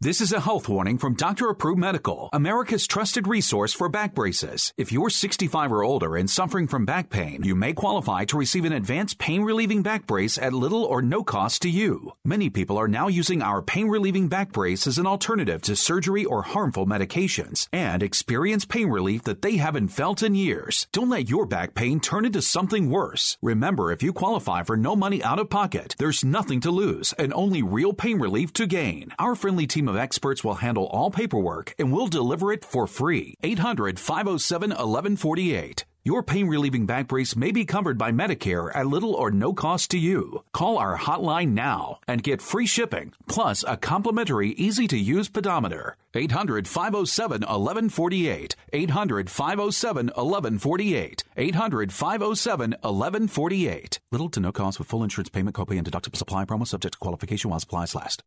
This is a health warning from Dr. Approved Medical, America's trusted resource for back braces. If you're 65 or older and suffering from back pain, you may qualify to receive an advanced pain-relieving back brace at little or no cost to you. Many people are now using our pain-relieving back brace as an alternative to surgery or harmful medications and experience pain relief that they haven't felt in years. Don't let your back pain turn into something worse. Remember, if you qualify for no money out of pocket, there's nothing to lose and only real pain relief to gain. Our friendly team of experts will handle all paperwork and will deliver it for free. 800-507-1148. Your pain-relieving back brace may be covered by Medicare at little or no cost to you. Call our hotline now and get free shipping, plus a complimentary, easy-to-use pedometer. 800-507-1148. 800-507-1148. 800-507-1148. Little to no cost with full insurance payment, copay, and deductible supply promo subject to qualification while supplies last.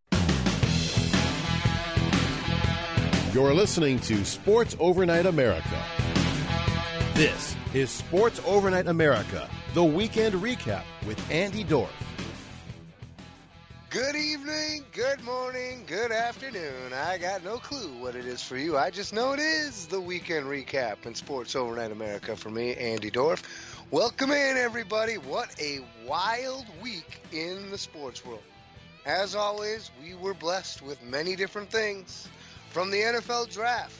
You're listening to Sports Overnight America. This is Sports Overnight America, the weekend recap with Andy Dorff. Good evening, good morning, good afternoon. I got no clue what it is for you. I just know it is the weekend recap in Sports Overnight America for me, Andy Dorff. Welcome in, everybody. What a wild week in the sports world. As always, we were blessed with many different things. From the NFL draft,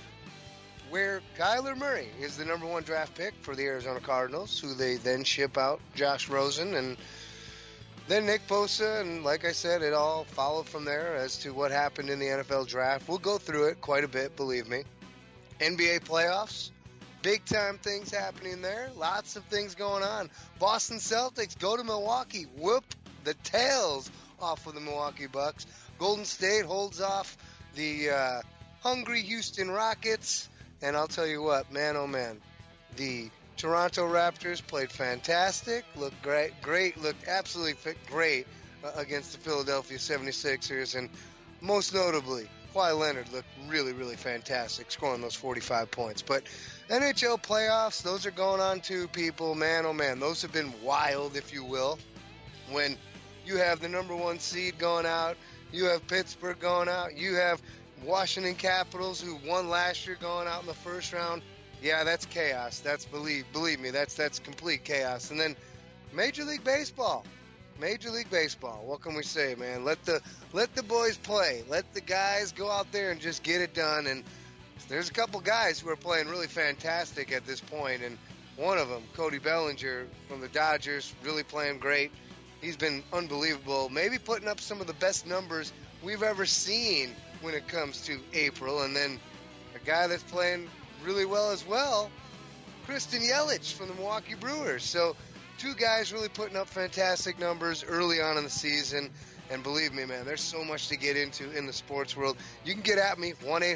where Kyler Murray is the number one draft pick for the Arizona Cardinals, who they then ship out Josh Rosen and then Nick Bosa, and like I said, it all followed from there as to what happened in the NFL draft. We'll go through it quite a bit, believe me. NBA playoffs, big-time things happening there, lots of things going on. Boston Celtics go to Milwaukee, whoop the tails off of the Milwaukee Bucks. Golden State holds off the hungry Houston Rockets, and I'll tell you what, man, oh man, the Toronto Raptors played fantastic, looked great, looked absolutely great against the Philadelphia 76ers, and most notably, Kawhi Leonard looked really, really fantastic, scoring those 45 points. But NHL playoffs, those are going on too, people, man, oh man, those have been wild, if you will, when you have the number one seed going out, you have Pittsburgh going out. You have Washington Capitals, who won last year, going out in the first round. Yeah, that's chaos. That's believe me, that's complete chaos. And then Major League Baseball. Major League Baseball. What can we say, man? Let the boys play. Let the guys go out there and just get it done. And there's a couple guys who are playing really fantastic at this point. And one of them, Cody Bellinger from the Dodgers, really playing great. He's been unbelievable, maybe putting up some of the best numbers we've ever seen when it comes to April. And then a guy that's playing really well as well, Christian Yelich from the Milwaukee Brewers. So two guys really putting up fantastic numbers early on in the season. And believe me, man, there's so much to get into in the sports world. You can get at me,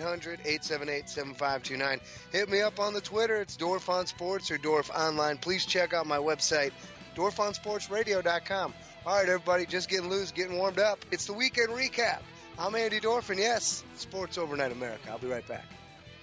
1-800-878-7529. Hit me up on the Twitter. It's Dorff on Sports or Dorff Online. Please check out my website, DorffOnSportsRadio.com. All right, everybody, just getting loose, getting warmed up. It's the weekend recap. I'm Andy Dorff, and yes, Sports Overnight America. I'll be right back.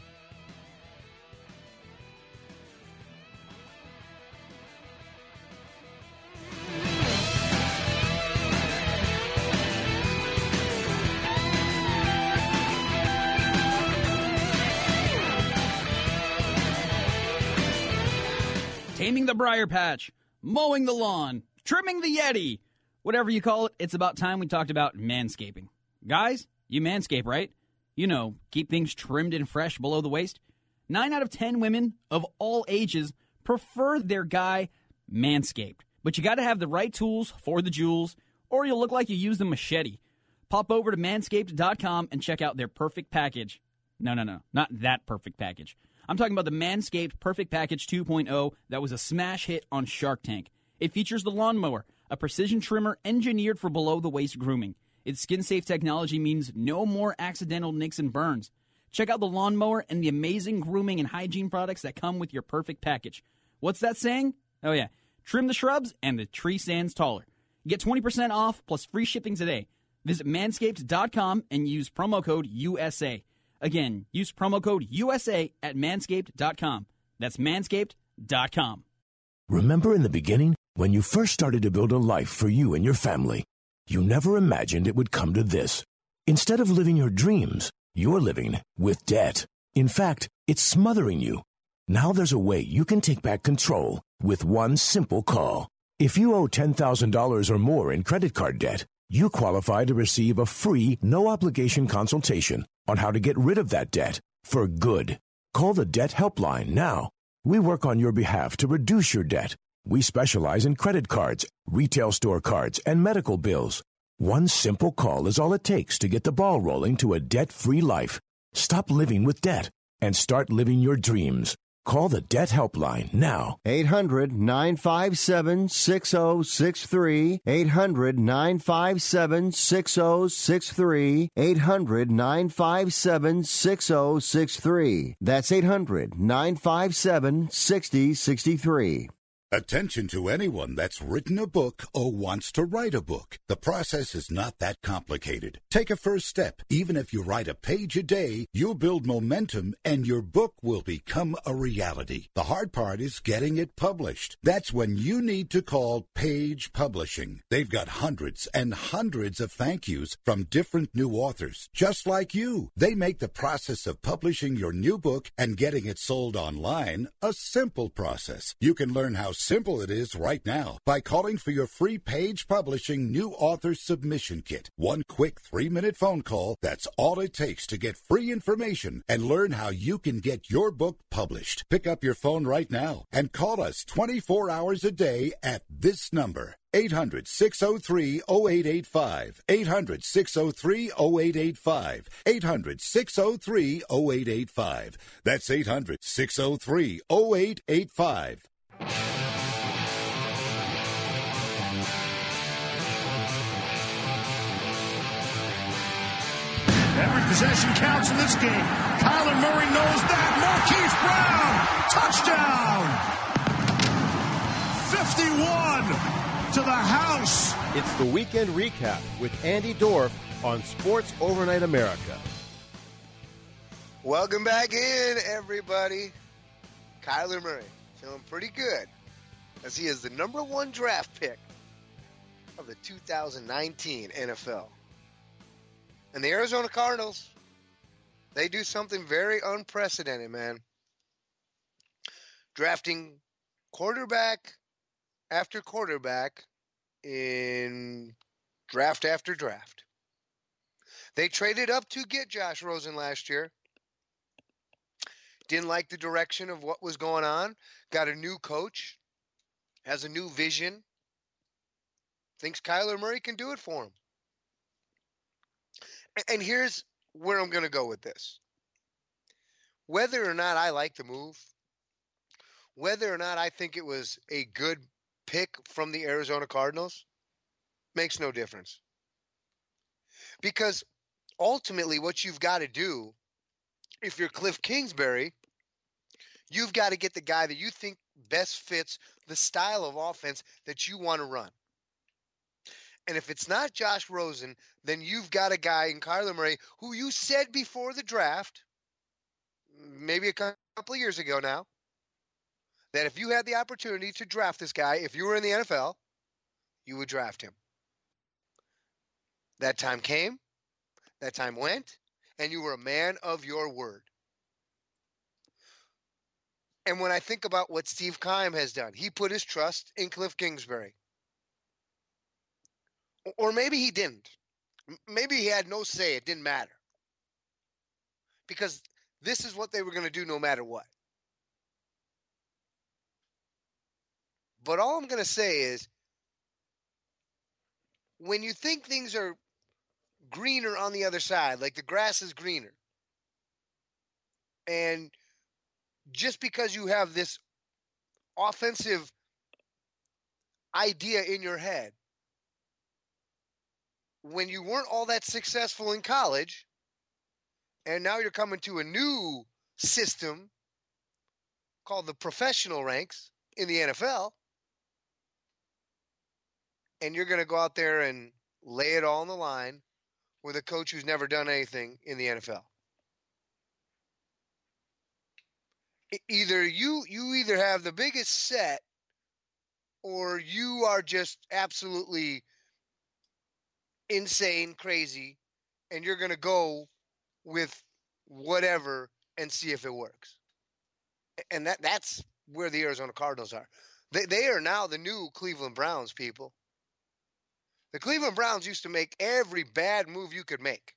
Taming the briar patch, mowing the lawn, trimming the Yeti. Whatever you call it, it's about time we talked about manscaping. Guys, you manscape, right? You know, keep things trimmed and fresh below the waist. 9 out of 10 women of all ages prefer their guy manscaped. But you got to have the right tools for the jewels, or you'll look like you used a machete. Pop over to manscaped.com and check out their perfect package. No, not that perfect package. I'm talking about the Manscaped Perfect Package 2.0 that was a smash hit on Shark Tank. It features the lawnmower, a precision trimmer engineered for below-the-waist grooming. Its skin-safe technology means no more accidental nicks and burns. Check out the lawnmower and the amazing grooming and hygiene products that come with your perfect package. What's that saying? Oh yeah, trim the shrubs and the tree stands taller. Get 20% off plus free shipping today. Visit manscaped.com and use promo code USA. Again, use promo code USA at manscaped.com. That's manscaped.com. Remember in the beginning, when you first started to build a life for you and your family, you never imagined it would come to this. Instead of living your dreams, you're living with debt. In fact, it's smothering you. Now there's a way you can take back control with one simple call. If you owe $10,000 or more in credit card debt, you qualify to receive a free, no-obligation consultation on how to get rid of that debt for good. Call the Debt Helpline now. We work on your behalf to reduce your debt. We specialize in credit cards, retail store cards, and medical bills. One simple call is all it takes to get the ball rolling to a debt-free life. Stop living with debt and start living your dreams. Call the Debt Helpline now. 800-957-6063. 800-957-6063. 800-957-6063. That's 800-957-6063. Attention to anyone that's written a book or wants to write a book. The process is not that complicated. Take a first step. Even if you write a page a day, you'll build momentum and your book will become a reality. The hard part is getting it published. That's when you need to call Page Publishing. They've got hundreds and hundreds of thank yous from different new authors, just like you. They make the process of publishing your new book and getting it sold online a simple process. You can learn how simple it is right now by calling for your free Page Publishing New Author Submission Kit. One quick 3-minute phone call, that's all it takes to get free information and learn how you can get your book published. Pick up your phone right now and call us 24 hours a day at this number. 800-603-0885. 800-603-0885. 800-603-0885. That's 800-603-0885. Every possession counts in this game. Kyler Murray knows that. Marquise Brown, touchdown. 51 to the house. It's the weekend recap with Andy Dorff on Sports Overnight America. Welcome back in, everybody. Kyler Murray feeling pretty good as he is the number 1 draft pick of the 2019 NFL. And the Arizona Cardinals, they do something very unprecedented, man. Drafting quarterback after quarterback in draft after draft. They traded up to get Josh Rosen last year. Didn't like the direction of what was going on. Got a new coach. Has a new vision. Thinks Kyler Murray can do it for him. And here's where I'm going to go with this. Whether or not I like the move, whether or not I think it was a good pick from the Arizona Cardinals, makes no difference. Because ultimately what you've got to do, if you're Cliff Kingsbury, you've got to get the guy that you think best fits the style of offense that you want to run. And if it's not Josh Rosen, then you've got a guy in Kyler Murray who you said before the draft, maybe a couple of years ago now, that if you had the opportunity to draft this guy, if you were in the NFL, you would draft him. That time came, that time went, and you were a man of your word. And when I think about what Steve Keim has done, he put his trust in Cliff Kingsbury. Or maybe he didn't. Maybe he had no say. It didn't matter. Because this is what they were going to do no matter what. But all I'm going to say is, when you think things are greener on the other side, like the grass is greener, and just because you have this offensive idea in your head, when you weren't all that successful in college, and now you're coming to a new system called the professional ranks in the NFL, and you're going to go out there and lay it all on the line with a coach who's never done anything in the NFL. Either you either have the biggest set, or you are just absolutely insane, crazy, and you're going to go with whatever and see if it works. And that's where the Arizona Cardinals are. They are now the new Cleveland Browns, people. The Cleveland Browns used to make every bad move you could make.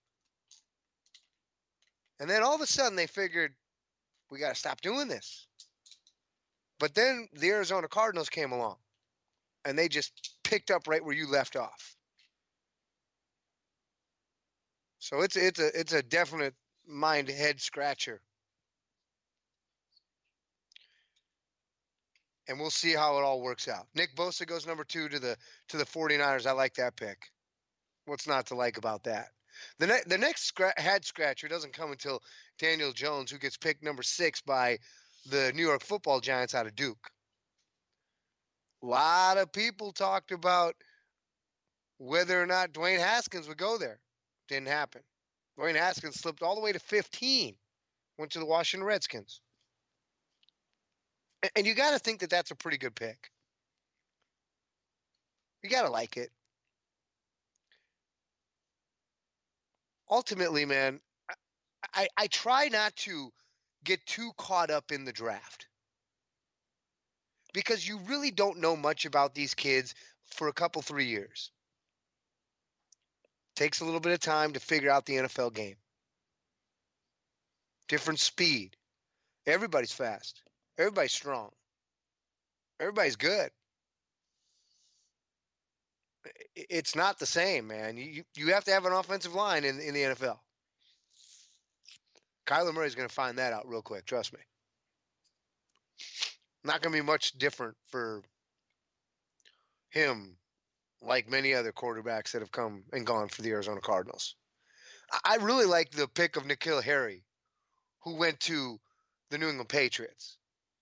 And then all of a sudden they figured, we got to stop doing this. But then the Arizona Cardinals came along, and they just picked up right where you left off. So it's a definite head scratcher. And we'll see how it all works out. Nick Bosa goes number 2 to the 49ers. I like that pick. What's not to like about that? The next head scratcher doesn't come until Daniel Jones, who gets picked number 6 by the New York Football Giants out of Duke. A lot of people talked about whether or not Dwayne Haskins would go there. Didn't happen. Dwayne Haskins slipped all the way to 15, went to the Washington Redskins. And you got to think that that's a pretty good pick. You got to like it. Ultimately, man, I try not to get too caught up in the draft because you really don't know much about these kids for a couple, 3 years. Takes a little bit of time to figure out the NFL game. Different speed. Everybody's fast. Everybody's strong. Everybody's good. It's not the same, man. You have to have an offensive line in the NFL. Kyler Murray's going to find that out real quick. Trust me. Not going to be much different for him like many other quarterbacks that have come and gone for the Arizona Cardinals. I really like the pick of N'Keal Harry, who went to the New England Patriots.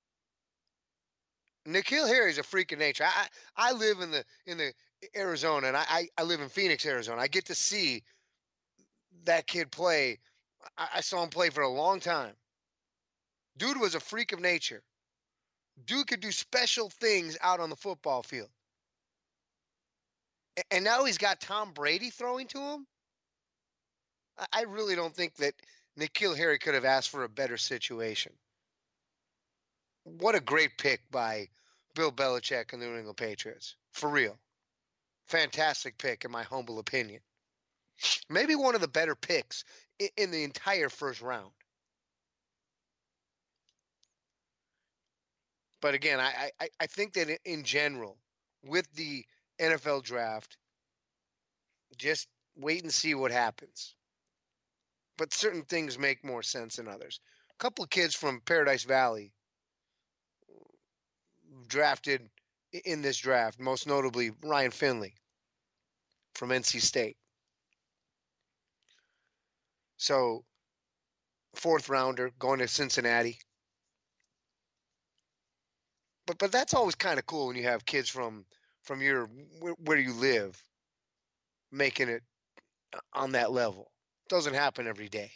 N'Keal Harry is a freak of nature. I live in the Arizona, and I live in Phoenix, Arizona. I get to see that kid play. I saw him play for a long time. Dude was a freak of nature. Dude could do special things out on the football field. And now he's got Tom Brady throwing to him. I really don't think that N'Keal Harry could have asked for a better situation. What a great pick by Bill Belichick and the New England Patriots. For real. Fantastic pick, in my humble opinion. Maybe one of the better picks in the entire first round. But again, I think that in general, with the NFL draft, just wait and see what happens. But certain things make more sense than others. A couple of kids from Paradise Valley drafted in this draft, most notably Ryan Finley from NC State. So, 4th rounder going to Cincinnati. But that's always kind of cool when you have kids from where you live making it on that level. Doesn't happen every day.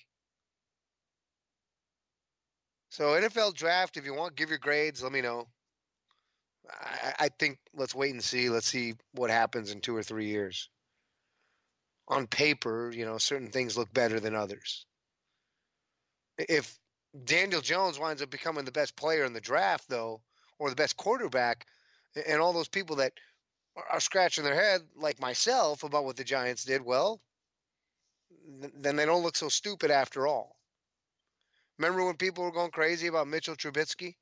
So NFL draft, if you want, give your grades, let me know. I think let's wait and see. Let's see what happens in 2 or 3 years. On paper, certain things look better than others. If Daniel Jones winds up becoming the best player in the draft, though, or the best quarterback, and all those people that are scratching their head, like myself, about what the Giants did, well, then they don't look so stupid after all. Remember when people were going crazy about Mitchell Trubisky?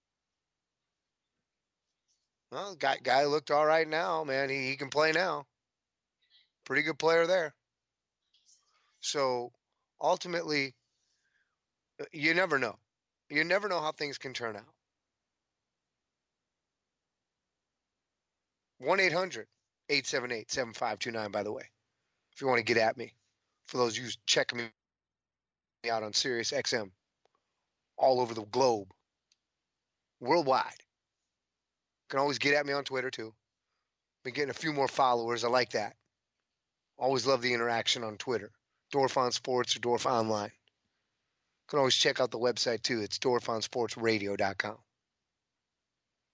Well, guy looked all right now, man. He can play now. Pretty good player there. So, ultimately, you never know. You never know how things can turn out. 1-800-878-7529, by the way, if you want to get at me. For those of you checking me out on Sirius XM all over the globe, worldwide. You can always get at me on Twitter, too. Been getting a few more followers. I like that. Always love the interaction on Twitter. Dorf on Sports or Dorf Online. You can always check out the website, too. It's dorfonsportsradio.com.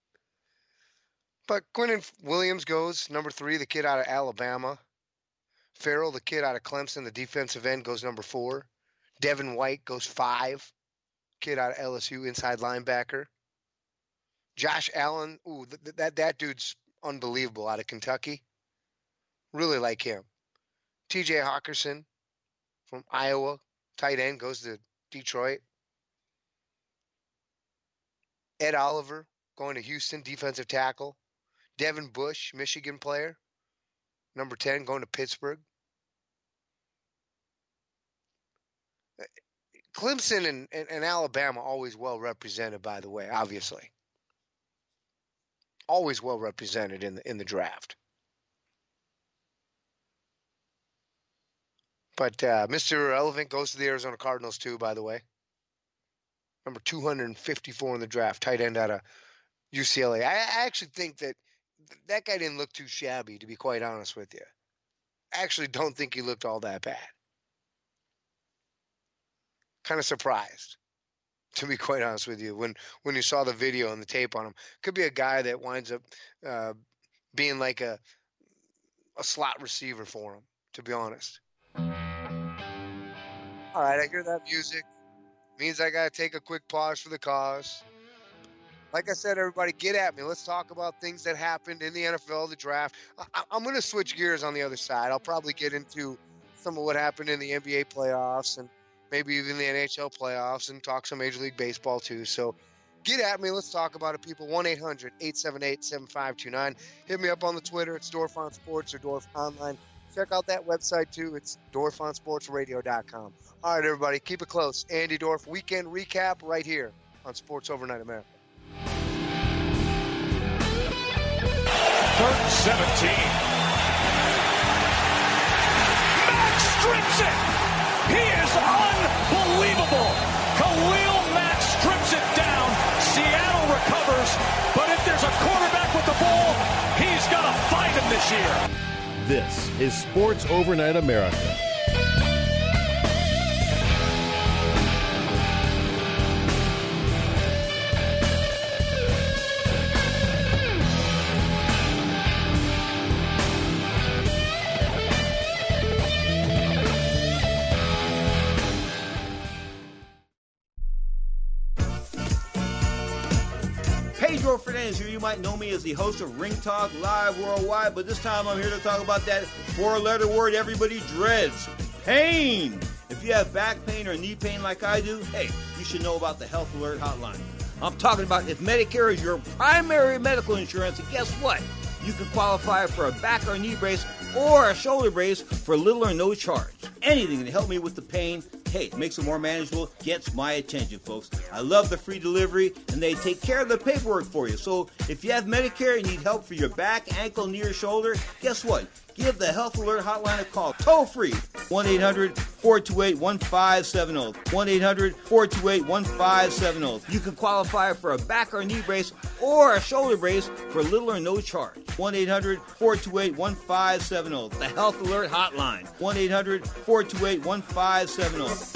But Quinnen Williams goes, number 3, the kid out of Alabama. Farrell, the kid out of Clemson, the defensive end, goes number 4. Devin White goes 5. Kid out of LSU, inside linebacker. Josh Allen, that dude's unbelievable out of Kentucky. Really like him. TJ Hawkinson from Iowa, tight end, goes to Detroit. Ed Oliver going to Houston, defensive tackle. Devin Bush, Michigan player, number 10, going to Pittsburgh. Clemson and Alabama always well represented, by the way, obviously. Always well represented in the draft. But Mr. Irrelevant goes to the Arizona Cardinals too, by the way. Number 254 in the draft, tight end out of UCLA. I actually think that guy didn't look too shabby, to be quite honest with you. I actually don't think he looked all that bad. Kind of surprised, to be quite honest with you, when you saw the video and the tape on him. Could be a guy that winds up being like a slot receiver for him, to be honest. All right, I hear that music. Means I got to take a quick pause for the cause. Like I said, everybody, get at me. Let's talk about things that happened in the NFL, the draft. I'm going to switch gears on the other side. I'll probably get into some of what happened in the NBA playoffs and maybe even the NHL playoffs and talk some Major League Baseball too. So get at me. Let's talk about it, people. 1-800-878-7529. Hit me up on the Twitter. It's Dorf on Sports or Dorf Online. Check out that website too. It's DorfOnSportsRadio.com. All right, everybody, keep it close. Andy Dorf Weekend Recap right here on Sports Overnight America. 3rd and 17. Max strips it. He is unbelievable. Khalil Mack strips it down. Seattle recovers, but if there's a quarterback with the ball, he's going to find him this year. This is Sports Overnight America. Pedro Fernandez here. You might know me as the host of Ring Talk Live Worldwide, but this time I'm here to talk about that 4-letter word everybody dreads, pain. If you have back pain or knee pain like I do, hey, you should know about the Health Alert Hotline. I'm talking about if Medicare is your primary medical insurance, and guess what? You can qualify for a back or knee brace or a shoulder brace for little or no charge. Anything to help me with the pain, hey, it makes it more manageable, gets my attention, folks. I love the free delivery, and they take care of the paperwork for you. So if you have Medicare and need help for your back, ankle, knee, or shoulder, guess what? Give the Health Alert Hotline a call, toll-free, 1-800-428-1570, 1-800-428-1570. You can qualify for a back or knee brace or a shoulder brace for little or no charge. 1-800-428-1570, the Health Alert Hotline, 1-800-428-1570.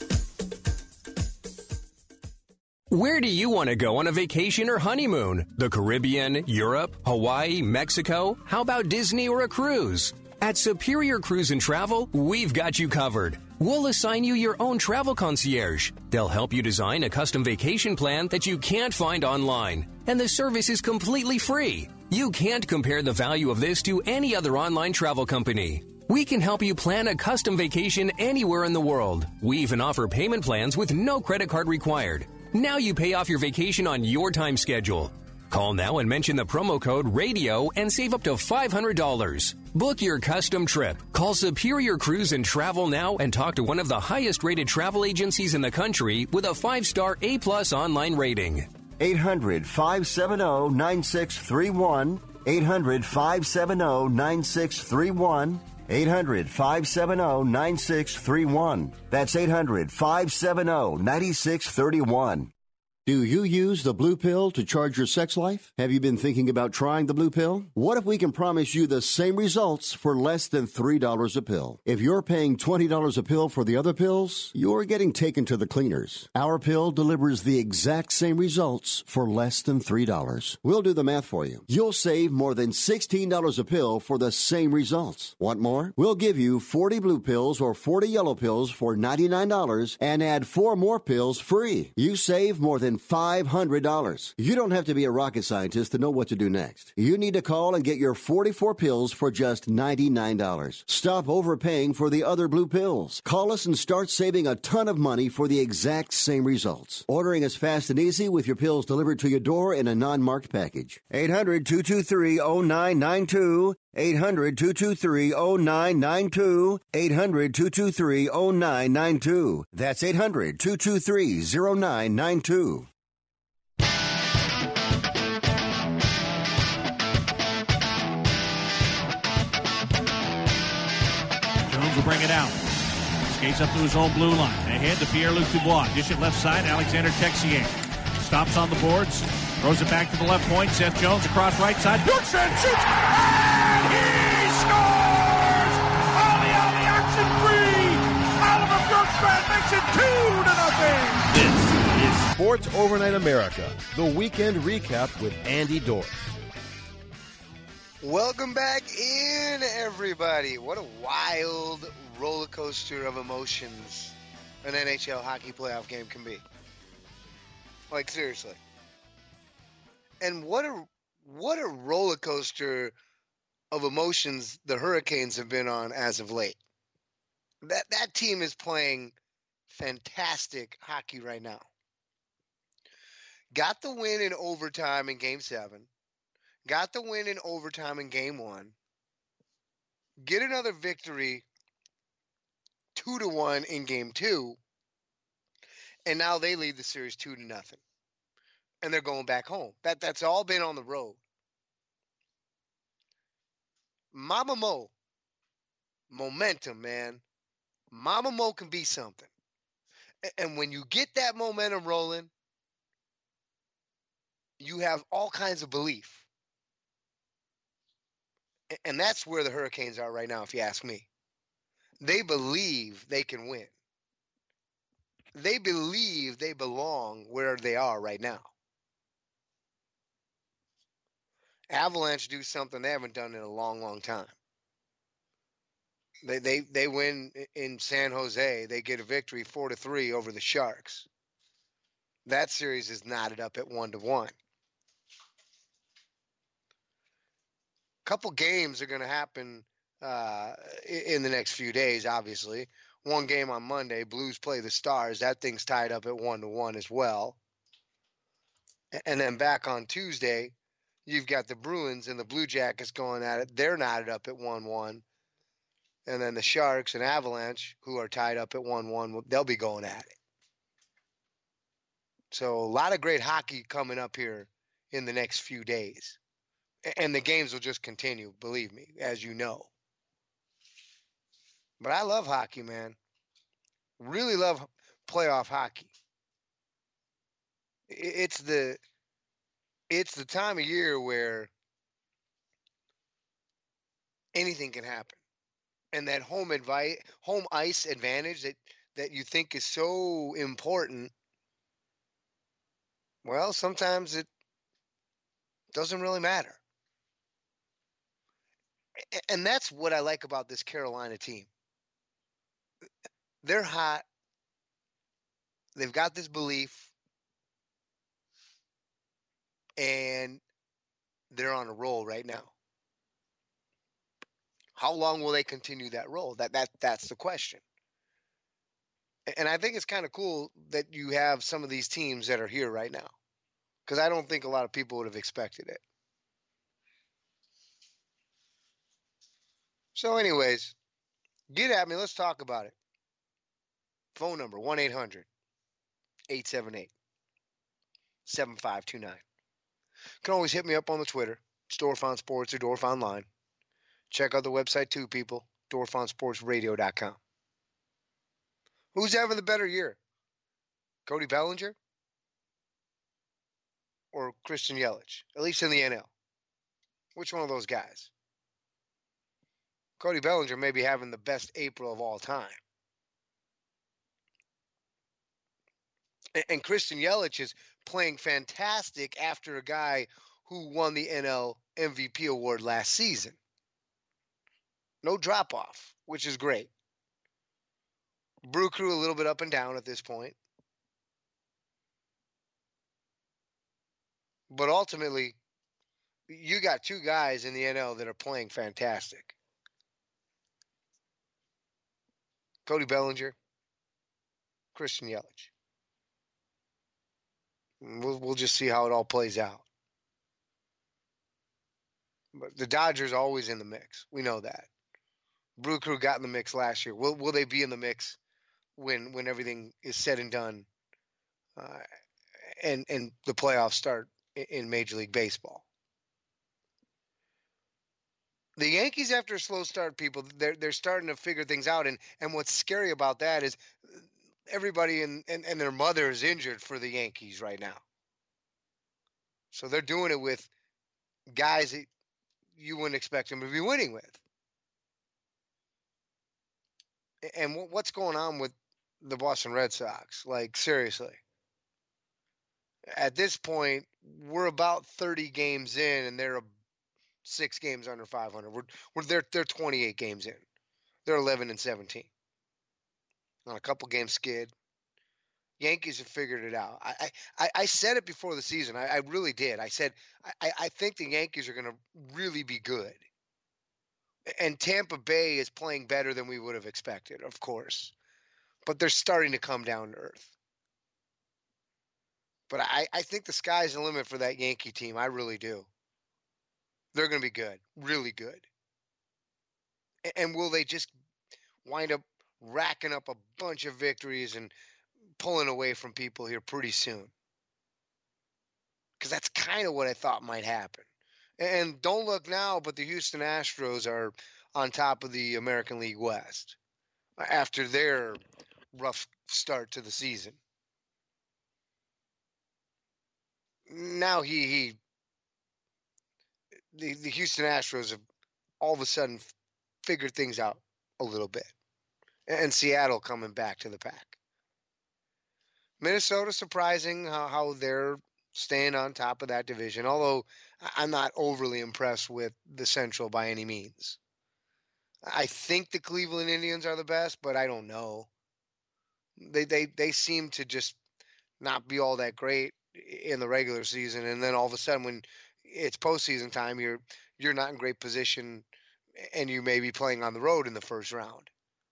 Where do you want to go on a vacation or honeymoon? The Caribbean, Europe, Hawaii, Mexico? How about Disney or a cruise? At Superior Cruise and Travel, we've got you covered. We'll assign you your own travel concierge. They'll help you design a custom vacation plan that you can't find online. And the service is completely free. You can't compare the value of this to any other online travel company. We can help you plan a custom vacation anywhere in the world. We even offer payment plans with no credit card required. Now you pay off your vacation on your time schedule. Call now and mention the promo code RADIO and save up to $500. Book your custom trip. Call Superior Cruise and Travel now and talk to one of the highest rated travel agencies in the country with a 5-star A+ online rating. 800-570-9631. 800-570-9631. 800-570-9631. That's 800-570-9631. Do you use the blue pill to charge your sex life? Have you been thinking about trying the blue pill? What if we can promise you the same results for less than $3 a pill? If you're paying $20 a pill for the other pills, you're getting taken to the cleaners. Our pill delivers the exact same results for less than $3. We'll do the math for you. You'll save more than $16 a pill for the same results. Want more? We'll give you 40 blue pills or 40 yellow pills for $99 and add 4 more pills free. You save more than $500. You don't have to be a rocket scientist to know what to do next. You need to call and get your 44 pills for just $99. Stop overpaying for the other blue pills. Call us and start saving a ton of money for the exact same results. Ordering is fast and easy with your pills delivered to your door in a non-marked package. 800-223-0992. 800-223-0992. 800-223-0992. That's 800-223-0992. Jones will bring it out. Skates up to his own blue line. Ahead to Pierre-Luc Dubois. Dish it left side. Alexander Texier stops on the boards. Throws it back to the left point. Seth Jones across right side. Bjorkstrand shoots. And he scores! Ollie action free! Oliver Bjorkstrand makes it 2-0. This is Sports Overnight America, the weekend recap with Andy Dorf. Welcome back in, everybody. What a wild roller coaster of emotions an NHL hockey playoff game can be. Like, seriously. And what a roller coaster of emotions the Hurricanes have been on as of late. That team is playing fantastic hockey right now. Got the win in overtime in Game 7. Got the win in overtime in Game 1. Get another victory 2-1 in Game 2. And now they lead the series 2-0. And they're going back home. That's all been on the road. Mama Mo. Momentum, man. Mama Mo can be something. And when you get that momentum rolling, you have all kinds of belief. And that's where the Hurricanes are right now, if you ask me. They believe they can win. They believe they belong where they are right now. Avalanche do something they haven't done in a long, long time. They win in San Jose. They get a victory 4-3 over the Sharks. That series is knotted up at 1-1. Couple games are going to happen in the next few days, obviously. One game on Monday, Blues play the Stars. That thing's tied up at 1-1 as well. And then back on Tuesday, you've got the Bruins and the Blue Jackets going at it. They're knotted up at 1-1. And then the Sharks and Avalanche, who are tied up at 1-1, they'll be going at it. So a lot of great hockey coming up here in the next few days. And the games will just continue, believe me, as you know. But I love hockey, man. Really love playoff hockey. It's the time of year where anything can happen. And that home ice advantage that you think is so important, well, sometimes it doesn't really matter. And that's what I like about this Carolina team. They're hot. They've got this belief. And they're on a roll right now. How long will they continue that roll? That's the question. And I think it's kind of cool that you have some of these teams that are here right now. Because I don't think a lot of people would have expected it. So anyways, get at me. Let's talk about it. Phone number, 1-800-878-7529. You can always hit me up on the Twitter. It's Dorf on Sports or Dorf Online. Check out the website too, people. DorfOnSportsRadio.com. Who's having the better year? Cody Bellinger or Christian Yelich, at least in the NL? Which one of those guys? Cody Bellinger may be having the best April of all time. And Christian Yelich is playing fantastic after a guy who won the NL MVP award last season. No drop-off, which is great. Brew Crew a little bit up and down at this point. But ultimately, you got two guys in the NL that are playing fantastic. Cody Bellinger, Christian Yelich. We'll just see how it all plays out. But the Dodgers are always in the mix. We know that. Brew Crew got in the mix last year. Will they be in the mix when everything is said and done and the playoffs start in Major League Baseball? The Yankees, after a slow start, people, they're starting to figure things out. And what's scary about that is everybody and their mother is injured for the Yankees right now. So they're doing it with guys that you wouldn't expect them to be winning with. And what's going on with the Boston Red Sox? Like, seriously. At this point, we're about 30 games in, and they're 6 games under 500. They're 28 games in. They're 11-17. On a couple games skid. Yankees have figured it out. I said it before the season. I really did. I said I think the Yankees are going to really be good. And Tampa Bay is playing better than we would have expected, of course. But they're starting to come down to earth. But I think the sky's the limit for that Yankee team. I really do. They're going to be good, really good. And will they just wind up racking up a bunch of victories and pulling away from people here pretty soon? Because that's kind of what I thought might happen. And don't look now, but the Houston Astros are on top of the American League West after their rough start to the season. Now the Houston Astros have all of a sudden figured things out a little bit. And Seattle coming back to the pack. Minnesota surprising how they're staying on top of that division, although I'm not overly impressed with the Central by any means. I think the Cleveland Indians are the best, but I don't know. They seem to just not be all that great in the regular season, and then all of a sudden when it's postseason time, you're not in great position, and you may be playing on the road in the first round.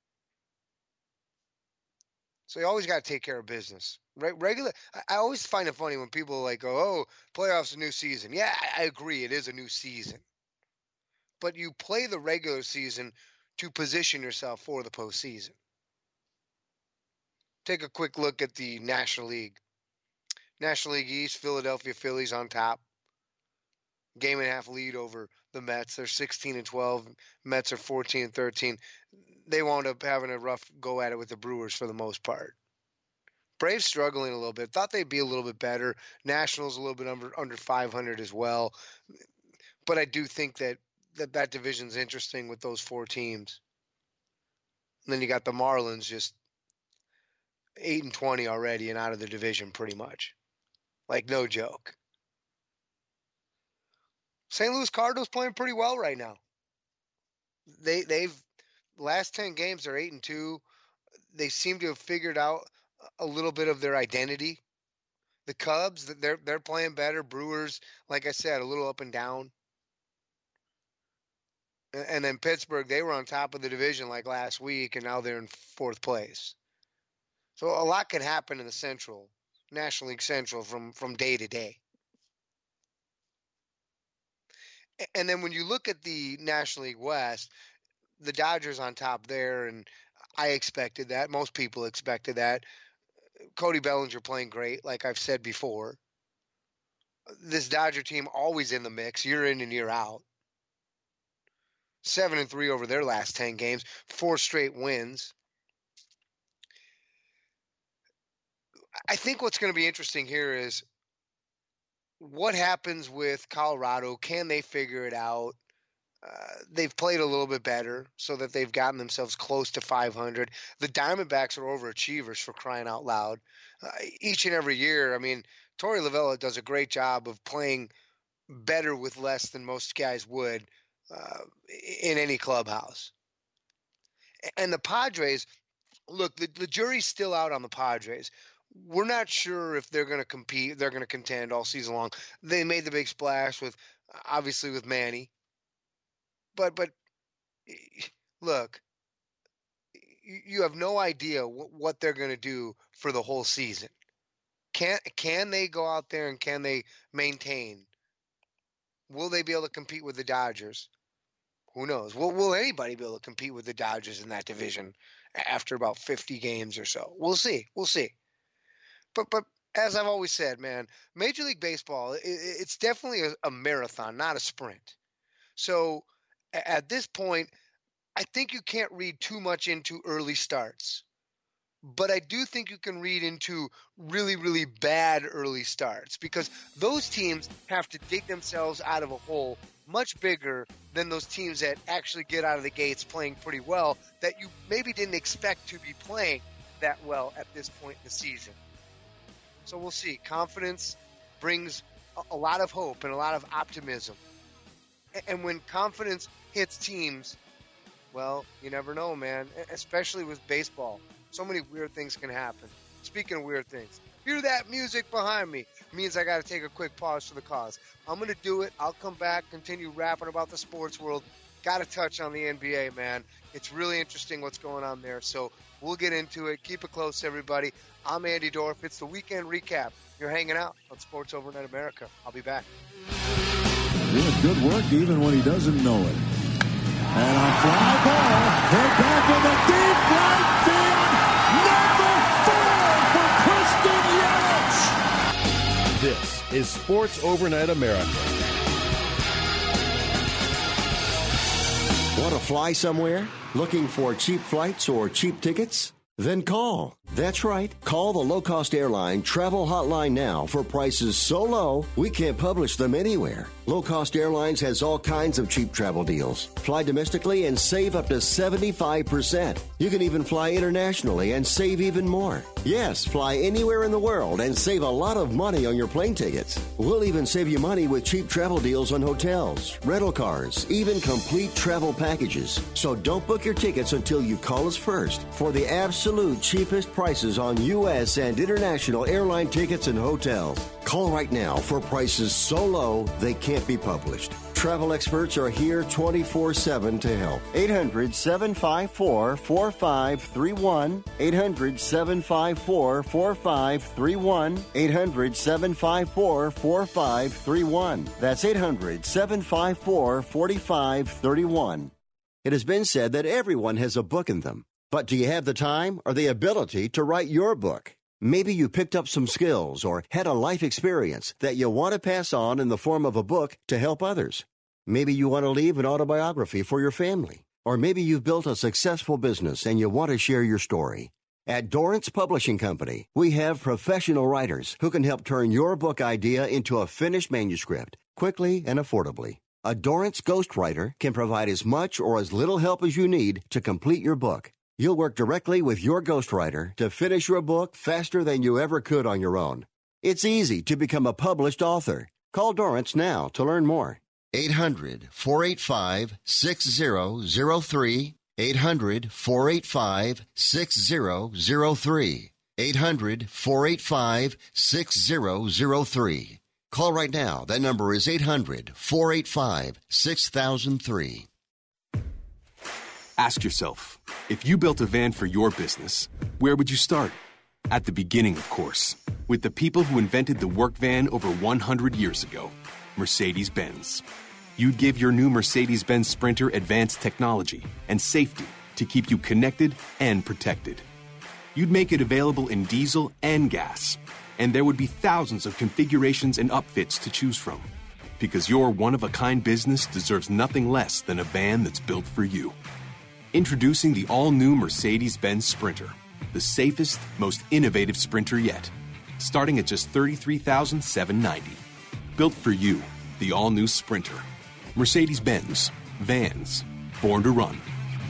So you always got to take care of business. I always find it funny when people like go, "Oh, playoffs, a new season." Yeah, I agree, it is a new season. But you play the regular season to position yourself for the postseason. Take a quick look at the National League. National League East, Philadelphia Phillies on top. Game and a half lead over the Mets. They're 16-12. Mets are 14-13. They wound up having a rough go at it with the Brewers for the most part. Braves struggling a little bit. Thought they'd be a little bit better. Nationals a little bit under 500 as well. But I do think that division's interesting with those 4 teams. And then you got the Marlins just 8-20 already and out of the division pretty much. Like, no joke. St. Louis Cardinals playing pretty well right now. They've last 10 games they're 8-2. They seem to have figured out a little bit of their identity. The Cubs, they're playing better. Brewers, like I said, a little up and down. And then Pittsburgh, they were on top of the division like last week, and now they're in 4th place. So a lot can happen in the Central, National League Central from day to day. And then when you look at the National League West, the Dodgers on top there, and I expected that. Most people expected that. Cody Bellinger playing great, like I've said before. This Dodger team always in the mix, year in and year out. 7-3 over their last 10 games, 4 straight wins. I think what's going to be interesting here is what happens with Colorado? Can they figure it out? They've played a little bit better so that they've gotten themselves close to 500. The Diamondbacks are overachievers, for crying out loud. Each and every year, I mean, Torey Lovullo does a great job of playing better with less than most guys would in any clubhouse. And the Padres, look, the jury's still out on the Padres. We're not sure if they're going to compete, they're going to contend all season long. They made the big splash with Manny. But look, you have no idea what they're going to do for the whole season. Can they go out there and can they maintain? Will they be able to compete with the Dodgers? Who knows? Will anybody be able to compete with the Dodgers in that division after about 50 games or so? We'll see. But as I've always said, man, Major League Baseball, it's definitely a marathon, not a sprint. So at this point, I think you can't read too much into early starts. But I do think you can read into really, really bad early starts because those teams have to dig themselves out of a hole much bigger than those teams that actually get out of the gates playing pretty well that you maybe didn't expect to be playing that well at this point in the season. So we'll see. Confidence brings a lot of hope and a lot of optimism. And when confidence hits teams, well, you never know, man, especially with baseball. So many weird things can happen. Speaking of weird things, hear that music behind me. It means I got to take a quick pause for the cause. I'm going to do it. I'll come back, continue rapping about the sports world. Got to touch on the NBA, man. It's really interesting what's going on there. So we'll get into it. Keep it close, everybody. I'm Andy Dorf. It's the Weekend Recap. You're hanging out on Sports Overnight America. I'll be back. Doing good work even when he doesn't know it. And a fly ball hit back in the deep right field. Number 4 for Christian Yelich. This is Sports Overnight America. Want to fly somewhere? Looking for cheap flights or cheap tickets? Then call. That's right. Call the low-cost airline travel hotline now for prices so low we can't publish them anywhere. Low-cost airlines has all kinds of cheap travel deals. Fly domestically and save up to 75%. You can even fly internationally and save even more. Yes, fly anywhere in the world and save a lot of money on your plane tickets. We'll even save you money with cheap travel deals on hotels, rental cars, even complete travel packages. So don't book your tickets until you call us first for the absolute cheapest prices on U.S. and international airline tickets and hotels. Call right now for prices so low they can't be published. Travel experts are here 24/7 to help. 800-754-4531. 800-754-4531. 800-754-4531. That's 800-754-4531. It has been said that everyone has a book in them. But do you have the time or the ability to write your book? Maybe you picked up some skills or had a life experience that you want to pass on in the form of a book to help others. Maybe you want to leave an autobiography for your family. Or maybe you've built a successful business and you want to share your story. At Dorrance Publishing Company, we have professional writers who can help turn your book idea into a finished manuscript quickly and affordably. A Dorrance ghostwriter can provide as much or as little help as you need to complete your book. You'll work directly with your ghostwriter to finish your book faster than you ever could on your own. It's easy to become a published author. Call Dorrance now to learn more. 800-485-6003. 800-485-6003. 800-485-6003. Call right now. That number is 800-485-6003. Ask yourself, if you built a van for your business, where would you start? At the beginning, of course, with the people who invented the work van over 100 years ago, Mercedes-Benz. You'd give your new Mercedes-Benz Sprinter advanced technology and safety to keep you connected and protected. You'd make it available in diesel and gas, and there would be thousands of configurations and upfits to choose from. Because your one-of-a-kind business deserves nothing less than a van that's built for you. Introducing the all-new Mercedes-Benz Sprinter, the safest, most innovative Sprinter yet, starting at just $33,790. built for you, the all-new Sprinter. Mercedes-Benz. Vans. Born to run.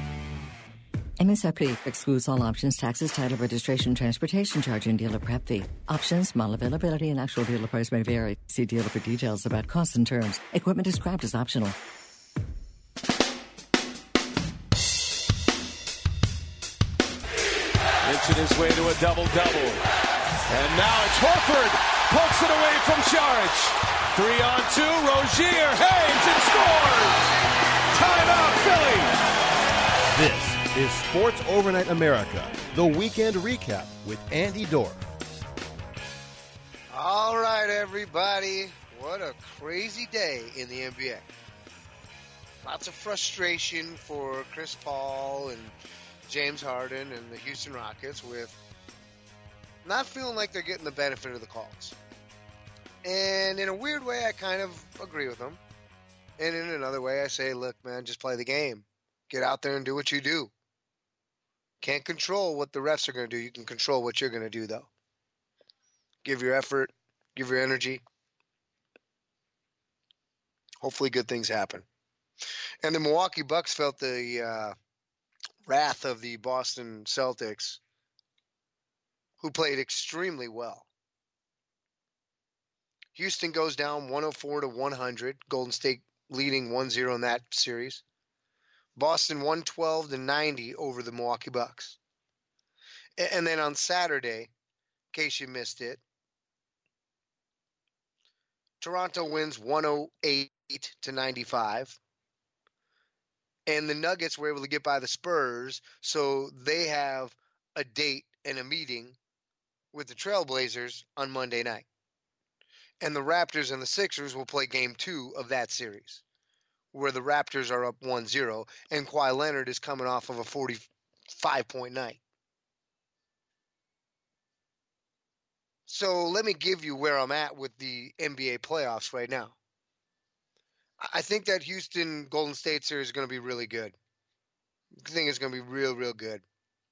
MSRP excludes all options, taxes, title, registration, transportation charge, and dealer prep fee. Options, model availability, and actual dealer price may vary. See dealer for details about costs and terms. Equipment described as optional. Inching his way to a double-double. And now it's Horford. Pokes it away from Saric. 3-on-2. Rozier hangs and scores. Timeout, Philly. This is Sports Overnight America, the weekend recap with Andy Dorff. All right, everybody. What a crazy day in the NBA. Lots of frustration for Chris Paul and James Harden and the Houston Rockets with not feeling like they're getting the benefit of the calls. And in a weird way, I kind of agree with them. And in another way, I say, look, man, just play the game. Get out there and do what you do. Can't control what the refs are going to do. You can control what you're going to do, though. Give your effort. Give your energy. Hopefully good things happen. And the Milwaukee Bucks felt the wrath of the Boston Celtics, who played extremely well. Houston goes down 104-100. Golden State leading 1-0 in that series. Boston 112-90 over the Milwaukee Bucks. And then on Saturday, in case you missed it, Toronto wins 108-95. And the Nuggets were able to get by the Spurs, so they have a date and a meeting with the Trailblazers on Monday night. And the Raptors and the Sixers will play game 2 of that series, where the Raptors are up 1-0, and Kawhi Leonard is coming off of a 45-point night. So let me give you where I'm at with the NBA playoffs right now. I think that Houston-Golden State series is going to be really good. I think it's going to be real, real good.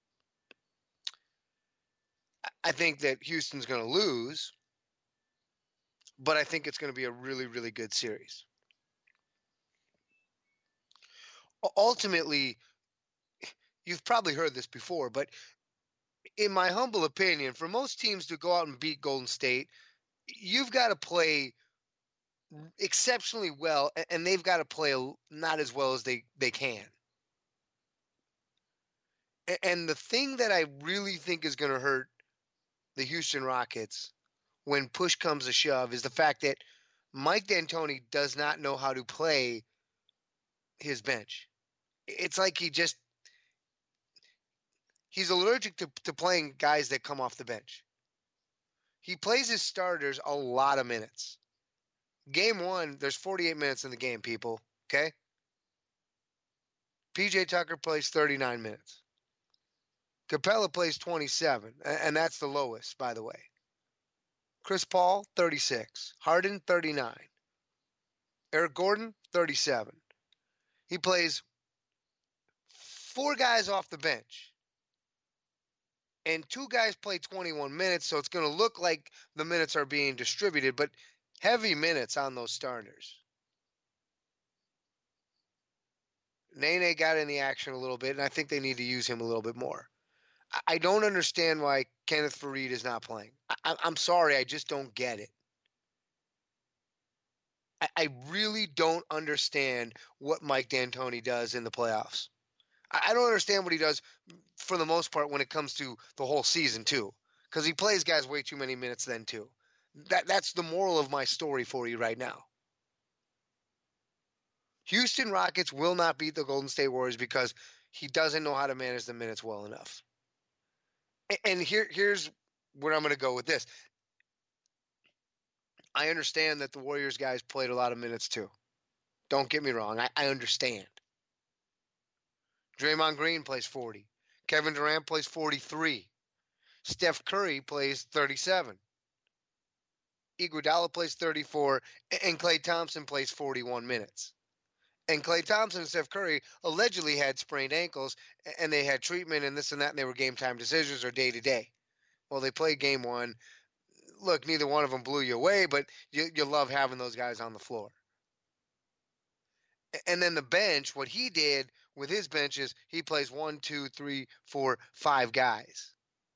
I think that Houston's going to lose, but I think it's going to be a really, really good series. Ultimately, you've probably heard this before, but in my humble opinion, for most teams to go out and beat Golden State, you've got to play exceptionally well, and they've got to play not as well as they can. And the thing that I really think is going to hurt the Houston Rockets when push comes to shove is the fact that Mike D'Antoni does not know how to play his bench. It's like he's allergic to playing guys that come off the bench. He plays his starters a lot of minutes. Game 1, there's 48 minutes in the game, people, okay? P.J. Tucker plays 39 minutes. Capella plays 27, and that's the lowest, by the way. Chris Paul, 36. Harden, 39. Eric Gordon, 37. He plays 4 guys off the bench. And 2 guys play 21 minutes, so it's going to look like the minutes are being distributed, but heavy minutes on those starters. Nene got in the action a little bit, and I think they need to use him a little bit more. I don't understand why Kenneth Faried is not playing. I'm sorry, I just don't get it. I really don't understand what Mike D'Antoni does in the playoffs. I don't understand what he does for the most part when it comes to the whole season too, because he plays guys way too many minutes then too. That's the moral of my story for you right now. Houston Rockets will not beat the Golden State Warriors because he doesn't know how to manage the minutes well enough. And here's where I'm going to go with this. I understand that the Warriors guys played a lot of minutes too. Don't get me wrong. I understand. Draymond Green plays 40. Kevin Durant plays 43. Steph Curry plays 37. Iguodala plays 34. And Klay Thompson plays 41 minutes. And Klay Thompson and Steph Curry allegedly had sprained ankles, and they had treatment and this and that, and they were game time decisions or day to day. Well, they played game 1. look, neither one of them blew you away, but you love having those guys on the floor. And then the bench, what he did with his bench is he plays 1, 2, 3, 4, 5 guys.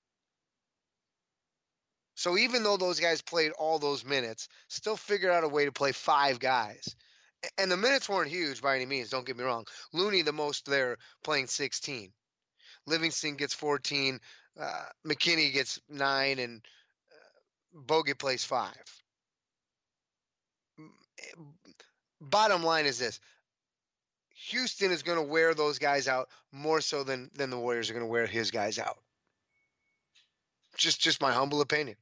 So even though those guys played all those minutes, still figured out a way to play 5 guys. And the minutes weren't huge by any means, don't get me wrong. Looney, the most there, playing 16. Livingston gets 14. McKinney gets 9, and Bogut plays 5. Bottom line is this. Houston is going to wear those guys out more so than the Warriors are going to wear his guys out. Just my humble opinion.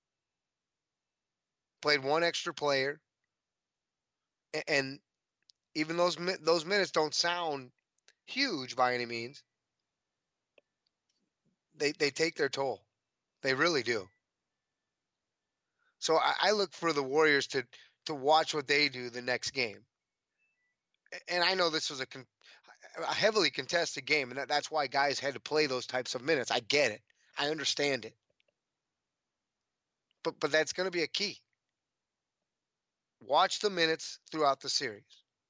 Played one extra player, and even those minutes don't sound huge by any means. They take their toll. They really do. So I look for the Warriors to watch what they do the next game. And I know this was a heavily contested game, and that's why guys had to play those types of minutes. I get it. I understand it. But that's going to be a key. Watch the minutes throughout the series.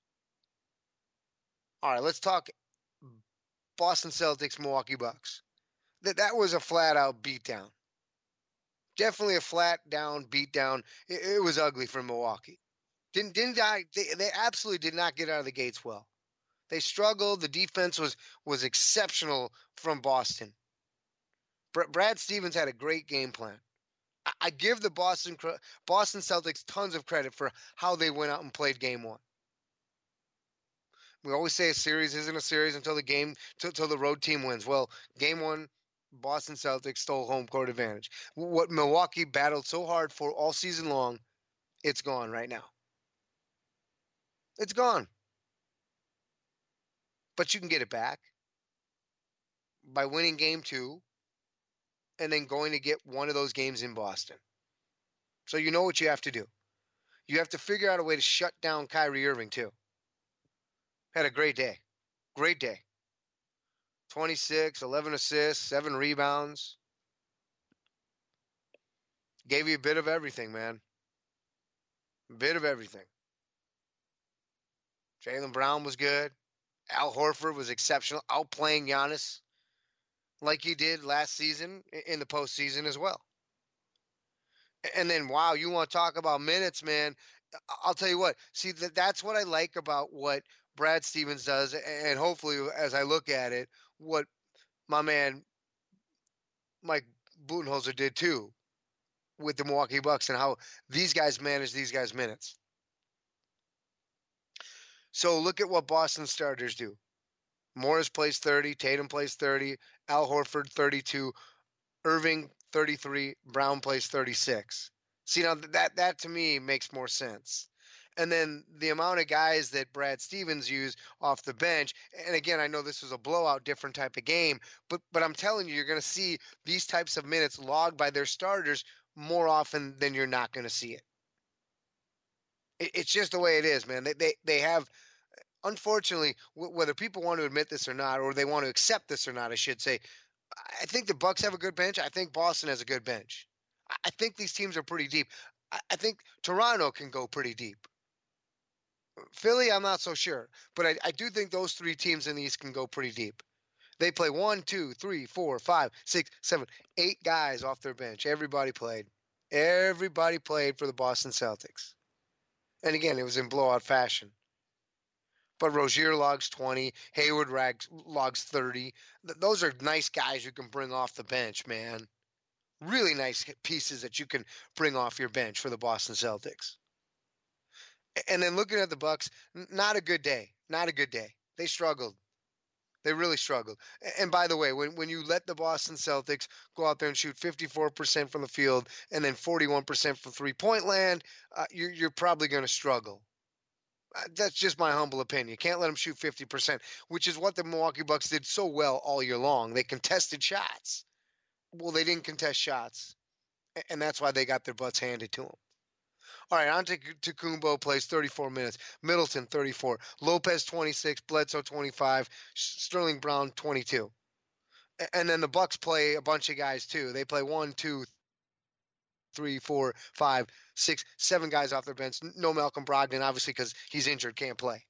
All right, let's talk Boston Celtics, Milwaukee Bucks. That was a flat-out beatdown. Definitely a flat-down beatdown. It was ugly for Milwaukee. They absolutely did not get out of the gates well. They struggled. The defense was exceptional from Boston. Brad Stevens had a great game plan. I give the Boston Celtics tons of credit for how they went out and played game one. We always say a series isn't a series until the road team wins. Well, game one, Boston Celtics stole home court advantage. What Milwaukee battled so hard for all season long, it's gone right now. It's gone. But you can get it back by winning game 2 and then going to get one of those games in Boston. So you know what you have to do. You have to figure out a way to shut down Kyrie Irving too. Had a great day. Great day. 26, 11 assists, 7 rebounds. Gave you a bit of everything, man. A bit of everything. Jaylen Brown was good. Al Horford was exceptional, outplaying Giannis like he did last season in the postseason as well. And then, wow, you want to talk about minutes, man. I'll tell you what. See, that's what I like about what Brad Stevens does, and hopefully, as I look at it, what my man Mike Budenholzer did too with the Milwaukee Bucks and how these guys manage these guys' minutes. So look at what Boston starters do. Morris plays 30, Tatum plays 30, Al Horford 32, Irving 33, Brown plays 36. See, now that to me makes more sense. And then the amount of guys that Brad Stevens used off the bench, and again, I know this was a blowout, different type of game, but I'm telling you, you're going to see these types of minutes logged by their starters more often than you're not going to see it. It's just the way it is, man. They have, unfortunately, whether people want to admit this or not, or they want to accept this or not, I should say, I think the Bucks have a good bench. I think Boston has a good bench. I think these teams are pretty deep. I think Toronto can go pretty deep. Philly, I'm not so sure. But I do think those 3 teams in the East can go pretty deep. They play 1, 2, 3, 4, 5, 6, 7, 8 guys off their bench. Everybody played. Everybody played for the Boston Celtics. And again, it was in blowout fashion. But Rozier logs 20. Hayward logs 30. Those are nice guys you can bring off the bench, man. Really nice pieces that you can bring off your bench for the Boston Celtics. And then looking at the Bucks, not a good day. Not a good day. They struggled. They really struggled. And by the way, when you let the Boston Celtics go out there and shoot 54% from the field and then 41% from three-point land, you're probably going to struggle. That's just my humble opinion. You can't let them shoot 50%, which is what the Milwaukee Bucks did so well all year long. They contested shots. Well, they didn't contest shots, and that's why they got their butts handed to them. All right, Antetokounmpo plays 34 minutes. Middleton, 34. Lopez, 26. Bledsoe, 25. Sterling Brown, 22. And then the Bucks play a bunch of guys, too. They play 1, 2, 3, 4, 5, 6, 7 guys off their bench. No Malcolm Brogdon, obviously, because he's injured, can't play.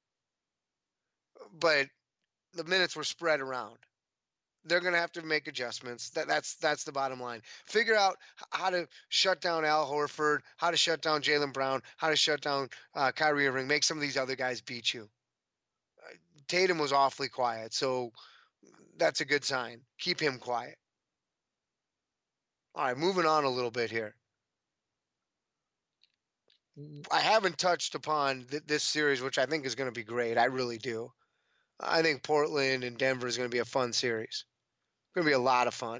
But the minutes were spread around. They're going to have to make adjustments. That's the bottom line. Figure out how to shut down Al Horford, how to shut down Jaylen Brown, how to shut down Kyrie Irving, make some of these other guys beat you. Tatum was awfully quiet, so that's a good sign. Keep him quiet. All right, moving on a little bit here. I haven't touched upon this series, which I think is going to be great. I really do. I think Portland and Denver is going to be a fun series. Going to be a lot of fun.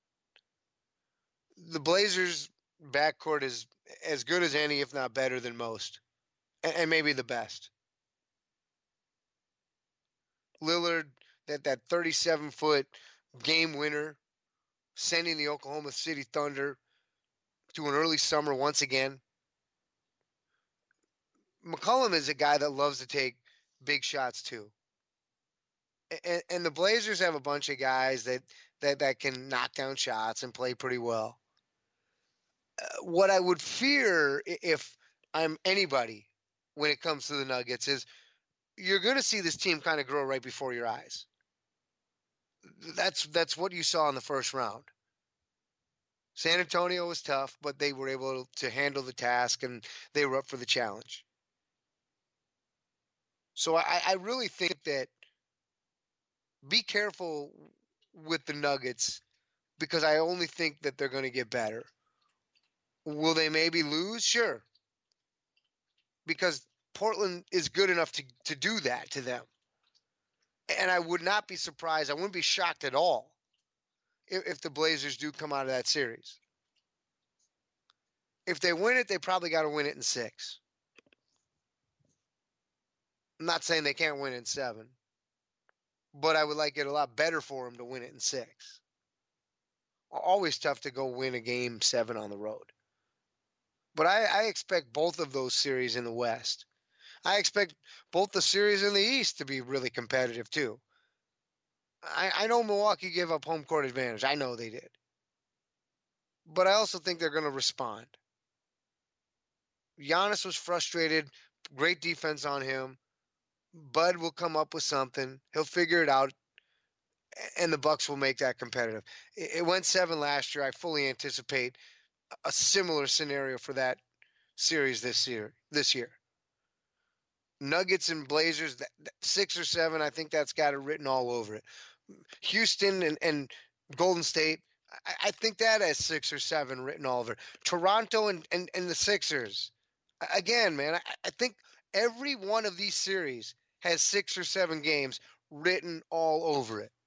The Blazers' backcourt is as good as any, if not better than most, and maybe the best. Lillard, that 37-foot game winner, sending the Oklahoma City Thunder to an early summer once again. McCollum is a guy that loves to take big shots too. And the Blazers have a bunch of guys that can knock down shots and play pretty well. What I would fear if I'm anybody when it comes to the Nuggets is you're going to see this team kind of grow right before your eyes. That's what you saw in the first round. San Antonio was tough, but they were able to handle the task, and they were up for the challenge. So I really think that be careful with the Nuggets because I only think that they're going to get better. Will they maybe lose? Sure. Because Portland is good enough to do that to them. And I would not be surprised. I wouldn't be shocked at all if the Blazers do come out of that series. If they win it, they probably got to win it in 6. I'm not saying they can't win in 7. But I would like it a lot better for them to win it in 6. Always tough to go win a game 7 on the road. But I expect both of those series in the West. I expect both the series in the East to be really competitive too. I know Milwaukee gave up home court advantage. I know they did. But I also think they're going to respond. Giannis was frustrated. Great defense on him. Bud will come up with something. He'll figure it out, and the Bucks will make that competitive. It went 7 last year. I fully anticipate a similar scenario for that series this year. Nuggets and Blazers, 6 or 7, I think that's got it written all over it. Houston and Golden State, I think that has 6 or 7 written all over it. Toronto and the Sixers, again, man, I think every one of these series has 6 or 7 games written all over it.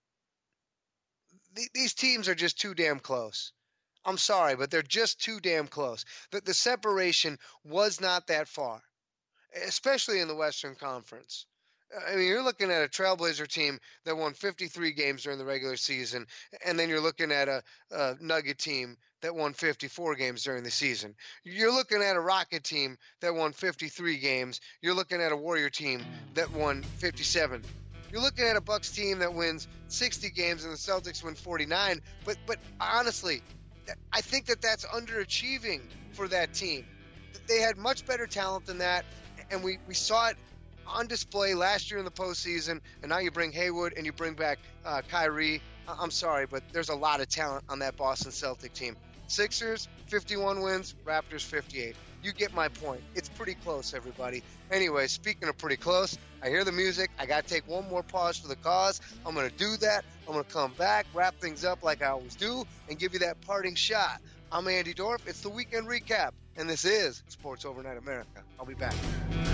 These teams are just too damn close. I'm sorry, but they're just too damn close. The separation was not that far, especially in the Western Conference. I mean, you're looking at a Trailblazer team that won 53 games during the regular season, and then you're looking at a Nugget team that won 54 games during the season. You're looking at a Rocket team that won 53 games. You're looking at a Warrior team that won 57. You're looking at a Bucks team that wins 60 games and the Celtics win 49. But honestly, I think that's underachieving for that team. They had much better talent than that, and we saw it on display last year in the postseason, and now you bring Hayward and you bring back Kyrie. I'm sorry, but there's a lot of talent on that Boston Celtic team. Sixers, 51 wins, Raptors, 58. You get my point. It's pretty close, everybody. Anyway, speaking of pretty close, I hear the music. I got to take one more pause for the cause. I'm going to do that. I'm going to come back, wrap things up like I always do, and give you that parting shot. I'm Andy Dorf. It's the Weekend Recap, and this is Sports Overnight America. I'll be back.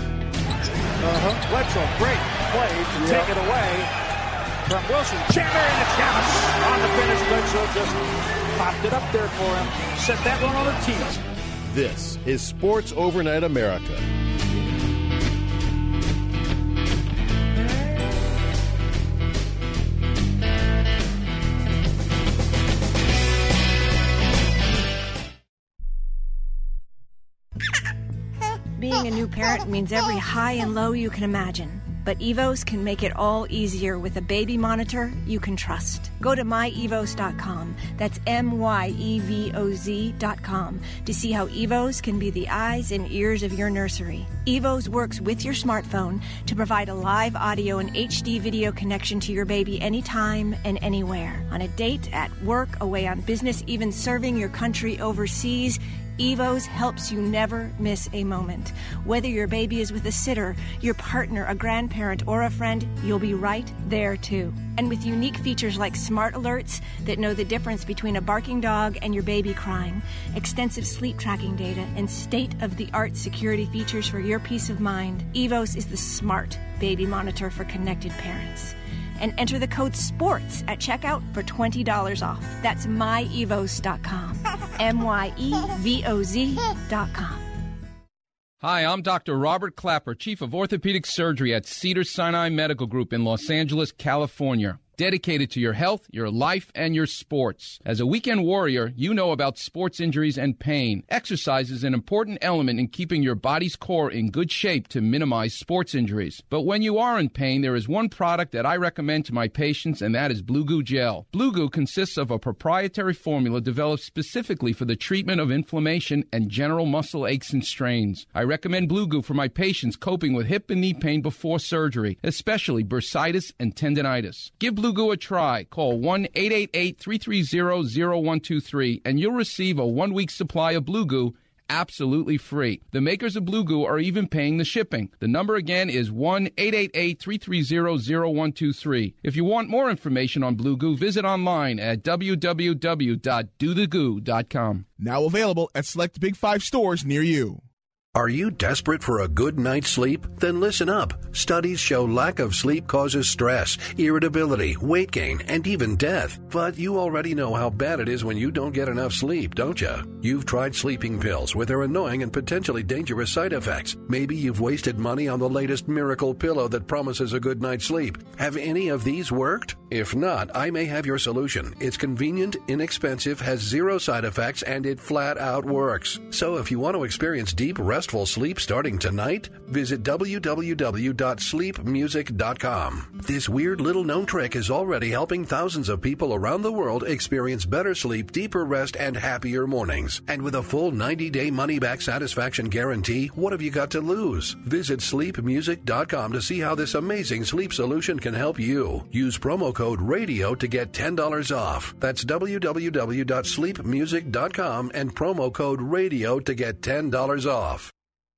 Bledsoe, great play to take it away from Wilson. Chandler and it's Giannis on the finish. Bledsoe just popped it up there for him. Set that one on the tee. This is Sports Overnight America. Being a new parent means every high and low you can imagine. But Evos can make it all easier with a baby monitor you can trust. Go to myevos.com, that's MYEVOZ.com, to see how Evos can be the eyes and ears of your nursery. Evos works with your smartphone to provide a live audio and HD video connection to your baby anytime and anywhere. On a date, at work, away on business, even serving your country overseas, Evos helps you never miss a moment. Whether your baby is with a sitter, your partner, a grandparent, or a friend, you'll be right there too. And with unique features like smart alerts that know the difference between a barking dog and your baby crying, extensive sleep tracking data, and state-of-the-art security features for your peace of mind, Evos is the smart baby monitor for connected parents. And enter the code SPORTS at checkout for $20 off. That's myevos.com. MYEVOZ.com. Hi, I'm Dr. Robert Clapper, Chief of Orthopedic Surgery at Cedars-Sinai Medical Group in Los Angeles, California. Dedicated to your health, your life, and your sports. As a weekend warrior, you know about sports injuries and pain. Exercise is an important element in keeping your body's core in good shape to minimize sports injuries. But when you are in pain, there is one product that I recommend to my patients, and that is Blue Goo Gel. Blue Goo consists of a proprietary formula developed specifically for the treatment of inflammation and general muscle aches and strains. I recommend Blue Goo for my patients coping with hip and knee pain before surgery, especially bursitis and tendinitis. Give Blue Goo a try. Call 1-888-330-0123 and you'll receive a 1-week supply of Blue Goo absolutely free. The makers of Blue Goo are even paying the shipping. The number again is 1-888-330-0123. If you want more information on Blue Goo, visit online at www.dothegoo.com. Now available at select Big 5 stores near you. Are you desperate for a good night's sleep? Then listen up. Studies show lack of sleep causes stress, irritability, weight gain, and even death. But you already know how bad it is when you don't get enough sleep, don't you? You've tried sleeping pills with their annoying and potentially dangerous side effects. Maybe you've wasted money on the latest miracle pillow that promises a good night's sleep. Have any of these worked? If not, I may have your solution. It's convenient, inexpensive, has zero side effects, and it flat out works. So if you want to experience deep, restful sleep starting tonight, visit www.sleepmusic.com. This weird little known trick is already helping thousands of people around the world experience better sleep, deeper rest, and happier mornings. And with a full 90-day money-back satisfaction guarantee, what have you got to lose? Visit sleepmusic.com to see how this amazing sleep solution can help you. Use promo code RADIO to get $10 off. That's www.sleepmusic.com and promo code RADIO to get $10 off.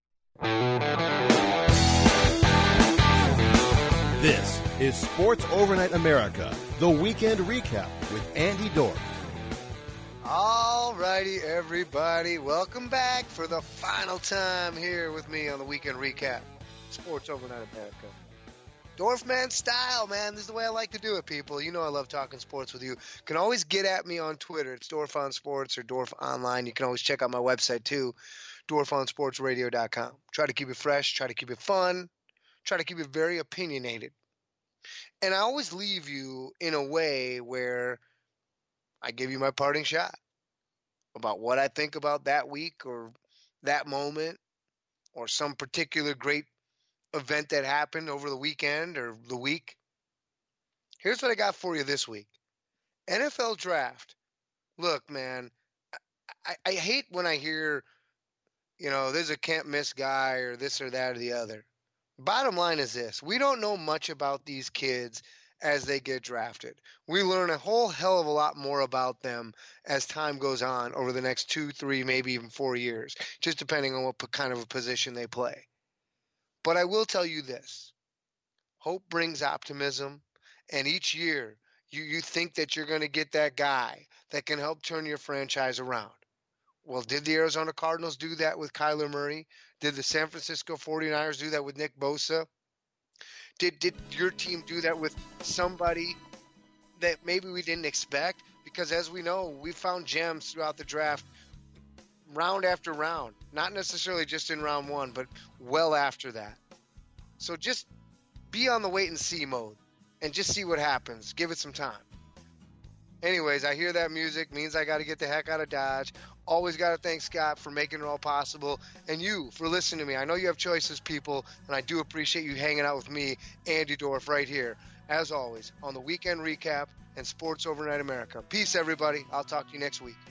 This is Sports Overnight America, the weekend recap with Andy Dorff. All righty, everybody. Welcome back for the final time here with me on the weekend recap. Sports Overnight America. Dorfman style, man. This is the way I like to do it, people. You know I love talking sports with you. You can always get at me on Twitter. It's Dorf on Sports or Dorf Online. You can always check out my website, too, DorfOnSportsRadio.com. Try to keep it fresh. Try to keep it fun. Try to keep it very opinionated. And I always leave you in a way where I give you my parting shot about what I think about that week or that moment or some particular great event that happened over the weekend or the week. Here's what I got for you this week. NFL draft. Look, man, I hate when I hear, there's a can't miss guy or this or that or the other. Bottom line is this. We don't know much about these kids as they get drafted. We learn a whole hell of a lot more about them as time goes on over the next 2, 3, maybe even 4 years, just depending on what kind of a position they play. But I will tell you this. Hope brings optimism, and each year you think that you're going to get that guy that can help turn your franchise around. Well, did the Arizona Cardinals do that with Kyler Murray? Did the San Francisco 49ers do that with Nick Bosa? Did your team do that with somebody that maybe we didn't expect? Because as we know, we found gems throughout the draft round after round, not necessarily just in round one, but well after that. So just be on the wait and see mode and just see what happens. Give it some time. Anyways, I hear that music, means I got to get the heck out of Dodge. Always got to thank Scott for making it all possible, and you for listening to me. I know you have choices, people, and I do appreciate you hanging out with me, Andy Dorf, right here, as always, on the Weekend Recap and Sports Overnight America. Peace, everybody. I'll talk to you next week.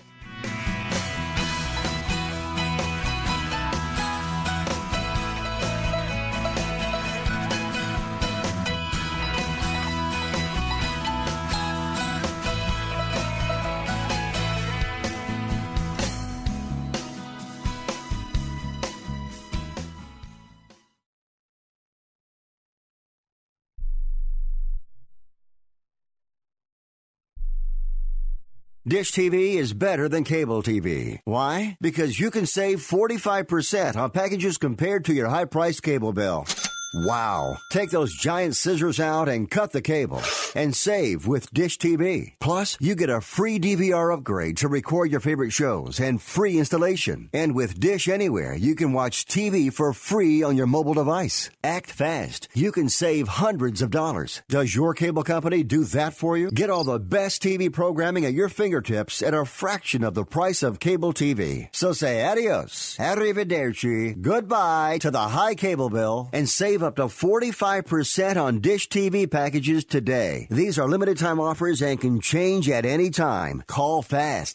Dish TV is better than cable TV. Why? Because you can save 45% on packages compared to your high-priced cable bill. Wow. Take those giant scissors out and cut the cable and save with Dish TV. Plus, you get a free DVR upgrade to record your favorite shows and free installation. And with Dish Anywhere, you can watch TV for free on your mobile device. Act fast. You can save hundreds of dollars. Does your cable company do that for you? Get all the best TV programming at your fingertips at a fraction of the price of cable TV. So say adios, arrivederci, goodbye to the high cable bill and save up to 45% on Dish TV packages today. These are limited time offers and can change at any time. Call fast.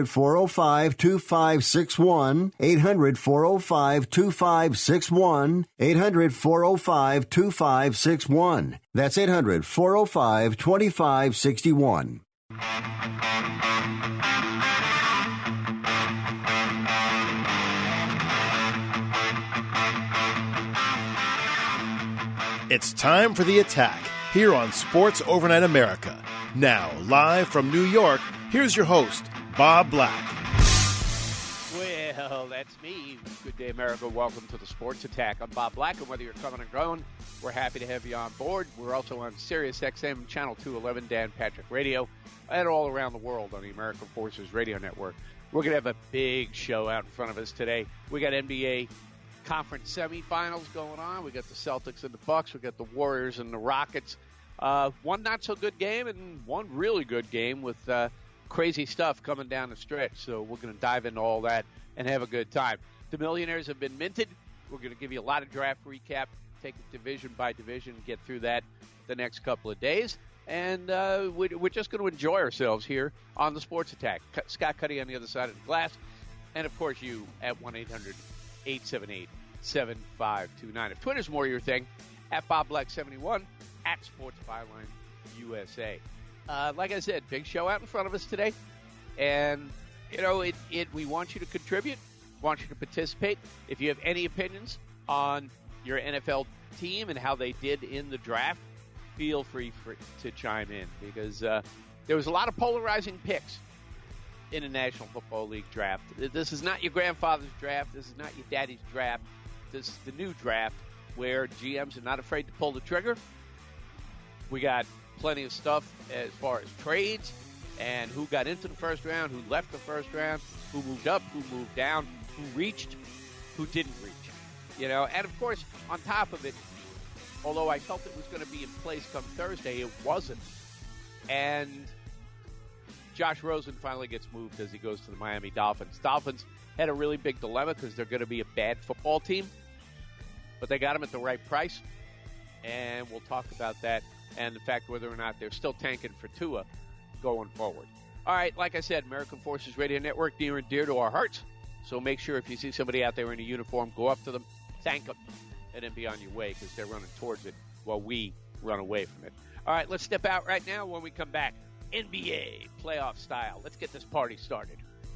800-405-2561. 800-405-2561. 800-405-2561. That's 800-405-2561. It's time for The Attack here on Sports Overnight America. Now, live from New York, here's your host, Bob Black. Well, that's me. Good day, America. Welcome to the Sports Attack. I'm Bob Black, and whether you're coming or going, we're happy to have you on board. We're also on Sirius XM, Channel 211, Dan Patrick Radio, and all around the world on the American Forces Radio Network. We're going to have a big show out in front of us today. We got NBA conference semifinals going on. We got the Celtics and the Bucks. We got the Warriors and the Rockets. One not so good game and one really good game with crazy stuff coming down the stretch. So we're going to dive into all that and have a good time. The Millionaires have been minted. We're going to give you a lot of draft recap, take it division by division, get through that the next couple of days. And we're just going to enjoy ourselves here on the Sports Attack. Scott Cuddy on the other side of the glass. And, of course, you at 1-800-878-7529. If Twitter's more your thing, at BobBlack71, at Sports Byline USA. Like I said, big show out in front of us today. And, you know, we want you to contribute, want you to participate. If you have any opinions on your NFL team and how they did in the draft, feel free to chime in because there was a lot of polarizing picks in the National Football League draft. This is not your grandfather's draft. This is not your daddy's draft. This is the new draft where GMs are not afraid to pull the trigger. We got plenty of stuff as far as trades and who got into the first round, who left the first round, who moved up, who moved down, who reached, who didn't reach. You know, and of course, on top of it, although I felt it was going to be in place come Thursday, it wasn't. And Josh Rosen finally gets moved as he goes to the Miami Dolphins. Dolphins had a really big dilemma because they're going to be a bad football team, but they got him at the right price, and we'll talk about that and the fact whether or not they're still tanking for Tua going forward. All right, like I said, American Forces Radio Network, near and dear to our hearts, so make sure if you see somebody out there in a uniform, go up to them, thank them, and then be on your way because they're running towards it while we run away from it. All right, let's step out right now. When we come back, NBA playoff style. Let's get this party started.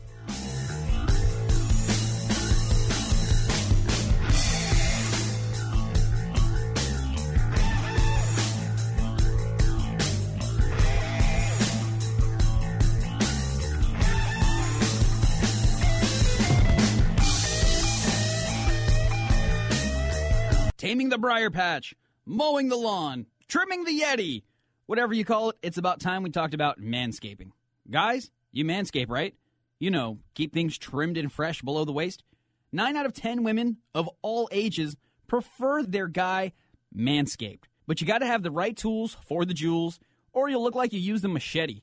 Taming the briar patch, mowing the lawn, trimming the Yeti. Whatever you call it, it's about time we talked about manscaping. Guys, you manscape, right? You know, keep things trimmed and fresh below the waist. 9 out of 10 women of all ages prefer their guy manscaped. But you got to have the right tools for the jewels, or you'll look like you used a machete.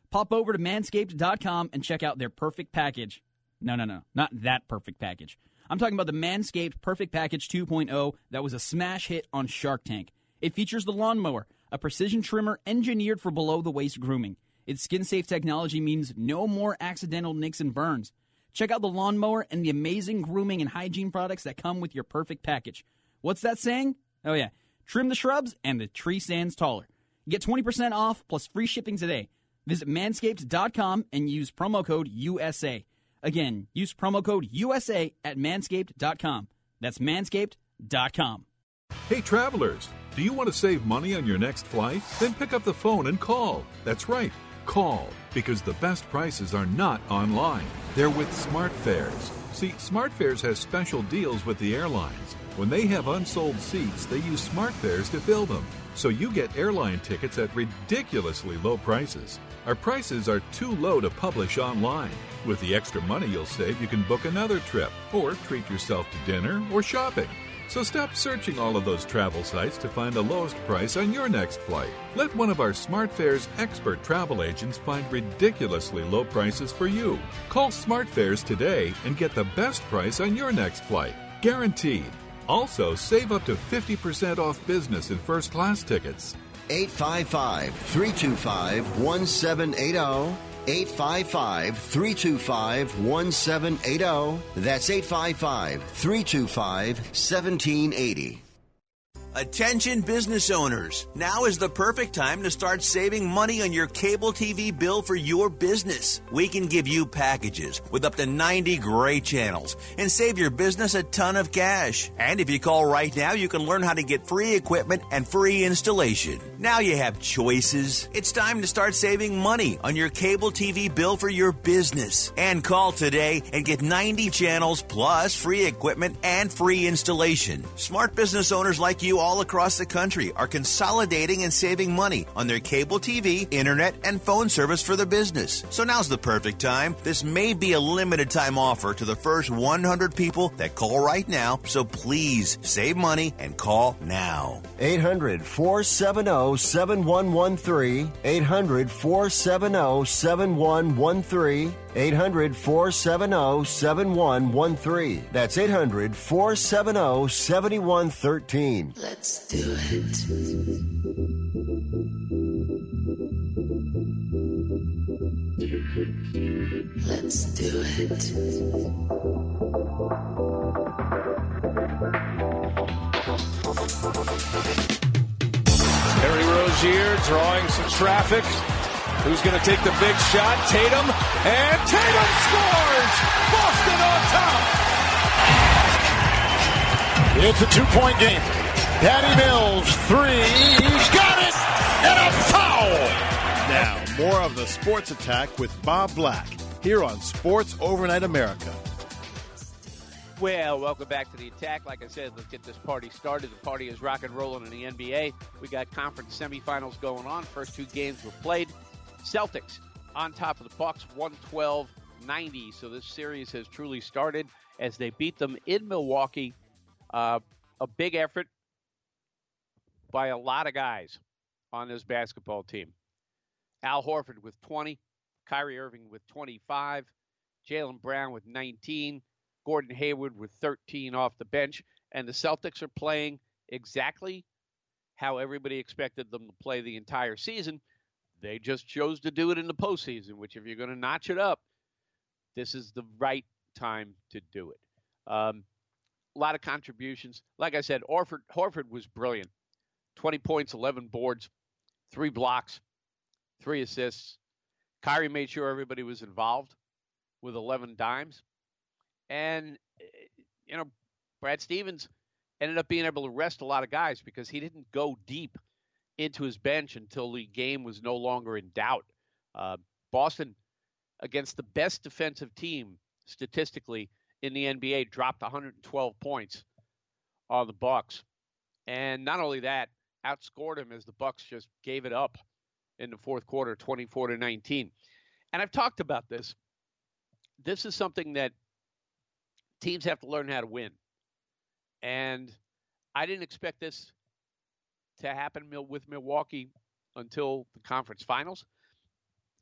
Pop over to manscaped.com and check out their perfect package. No, not that perfect package. I'm talking about the Manscaped Perfect Package 2.0 that was a smash hit on Shark Tank. It features the lawnmower, a precision trimmer engineered for below-the-waist grooming. Its skin-safe technology means no more accidental nicks and burns. Check out the lawnmower and the amazing grooming and hygiene products that come with your perfect package. What's that saying? Oh yeah, trim the shrubs and the tree stands taller. Get 20% off plus free shipping today. Visit manscaped.com and use promo code USA. Again, use promo code USA at manscaped.com. That's manscaped.com. Hey travelers, do you want to save money on your next flight? Then pick up the phone and call. That's right, call, because the best prices are not online. They're with SmartFares. See, SmartFares has special deals with the airlines. When they have unsold seats, they use SmartFares to fill them. So you get airline tickets at ridiculously low prices. Our prices are too low to publish online. With the extra money you'll save, you can book another trip, or treat yourself to dinner or shopping. So stop searching all of those travel sites to find the lowest price on your next flight. Let one of our SmartFares expert travel agents find ridiculously low prices for you. Call SmartFares today and get the best price on your next flight. Guaranteed. Also, save up to 50% off business and first class tickets. 855-325-1780. 855-325-1780. That's 855-325-1780. Attention business owners. Now is the perfect time to start saving money on your cable TV bill for your business. We can give you packages with up to 90 great channels and save your business a ton of cash. And if you call right now, you can learn how to get free equipment and free installation. Now you have choices. It's time to start saving money on your cable TV bill for your business. And call today and get 90 channels plus free equipment and free installation. Smart business owners like you all across the country are consolidating and saving money on their cable TV, internet, and phone service for the business. So now's the perfect time. This may be a limited time offer to the first 100 people that call right now, so please save money and call now. 800-470-7113. 800-470-7113. 800-470-7113. That's 800-470-7113. Let's do it. Let's do it. Terry Rozier drawing some traffic. Who's going to take the big shot? Tatum. And Tatum scores! Boston on top! It's a two-point game. Patty Mills, three. He's got it! And a foul! Now, more of the Sports Attack with Bob Black here on Sports Overnight America. Well, welcome back to the Attack. Like I said, let's get this party started. The party is rock and rolling in the NBA. We got conference semifinals going on. First two games were played. Celtics on top of the Bucks, 112-90. So this series has truly started as they beat them in Milwaukee. A big effort by a lot of guys on this basketball team. Al Horford with 20, Kyrie Irving with 25, Jaylen Brown with 19, Gordon Hayward with 13 off the bench, and the Celtics are playing exactly how everybody expected them to play the entire season. They just chose to do it in the postseason, which if you're going to notch it up, this is the right time to do it. A lot of contributions. Like I said, Horford was brilliant. 20 points, 11 boards, 3 blocks, 3 assists. Kyrie made sure everybody was involved with 11 dimes. And, Brad Stevens ended up being able to rest a lot of guys because he didn't go deep into his bench until the game was no longer in doubt. Boston, against the best defensive team statistically in the NBA, dropped 112 points on the Bucks. And not only that, outscored him as the Bucks just gave it up in the fourth quarter, 24-19. And I've talked about this. This is something that teams have to learn how to win. And I didn't expect this to happen with Milwaukee until the conference finals.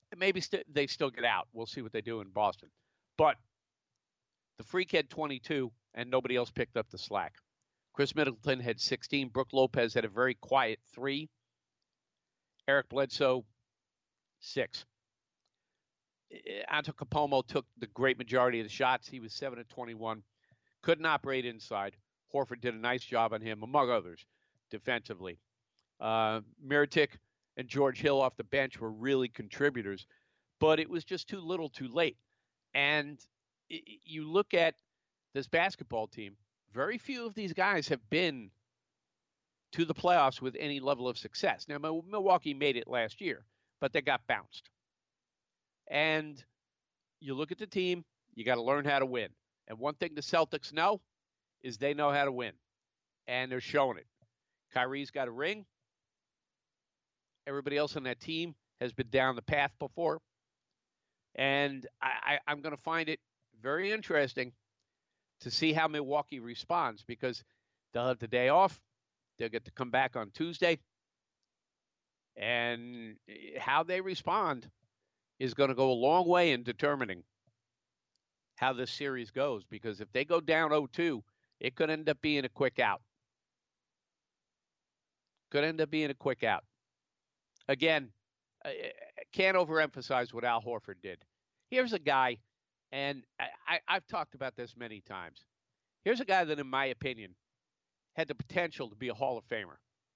maybe they still get out. We'll see what they do in Boston. But the Freak had 22, and nobody else picked up the slack. Chris Middleton had 16. Brook Lopez had a very quiet 3. Eric Bledsoe, 6. Antetokounmpo took the great majority of the shots. He was 7 of 21. Couldn't operate inside. Horford did a nice job on him, among others, defensively. Mirotic and George Hill off the bench were really contributors, but it was just too little too late. And you look at this basketball team, very few of these guys have been to the playoffs with any level of success. Now, Milwaukee made it last year, but they got bounced. And you look at the team, you got to learn how to win. And one thing the Celtics know is they know how to win. And they're showing it. Kyrie's got a ring. Everybody else on that team has been down the path before. And I'm going to find it very interesting to see how Milwaukee responds, because they'll have the day off. They'll get to come back on Tuesday. And how they respond is going to go a long way in determining how this series goes, because if they go down 0-2, it could end up being a quick out. Again, I can't overemphasize what Al Horford did. Here's a guy, and I've talked about this many times. Here's a guy that, in my opinion, had the potential to be a Hall of Famer.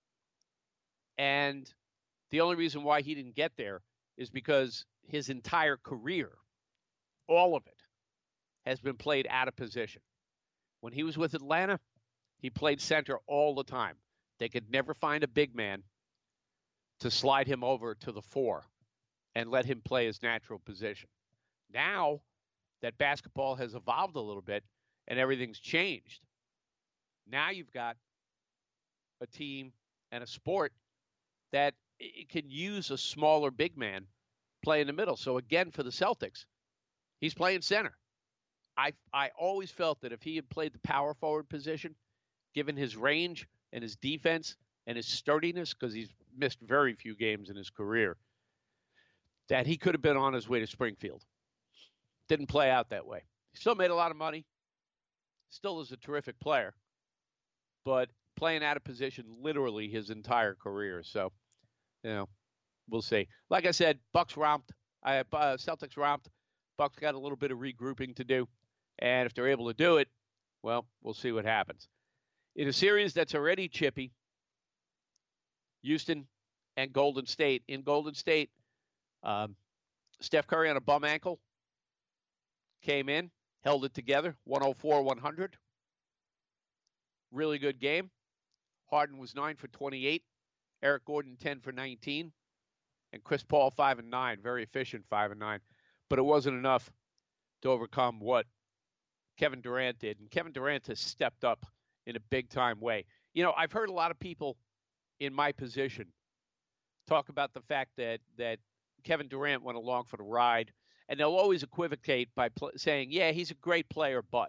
And the only reason why he didn't get there is because his entire career, all of it, has been played out of position. When he was with Atlanta, he played center all the time. They could never find a big man to slide him over to the 4 and let him play his natural position. Now that basketball has evolved a little bit and everything's changed, now you've got a team and a sport that it can use a smaller big man play in the middle. So again, for the Celtics, he's playing center. I always felt that if he had played the power forward position, given his range and his defense and his sturdiness, because he's missed very few games in his career, that he could have been on his way to Springfield. Didn't play out that way. He still made a lot of money. Still is a terrific player. But playing out of position literally his entire career. So, we'll see. Like I said, Celtics romped. Bucks got a little bit of regrouping to do. And if they're able to do it, well, we'll see what happens. In a series that's already chippy, Houston and Golden State. In Golden State, Steph Curry on a bum ankle came in, held it together, 104-100. Really good game. Harden was 9 for 28. Eric Gordon 10 for 19. And Chris Paul 5 and 9. Very efficient 5 and 9. But it wasn't enough to overcome what Kevin Durant did. And Kevin Durant has stepped up in a big-time way. I've heard a lot of people in my position talk about the fact that Kevin Durant went along for the ride, and they'll always equivocate by saying, yeah, he's a great player, but.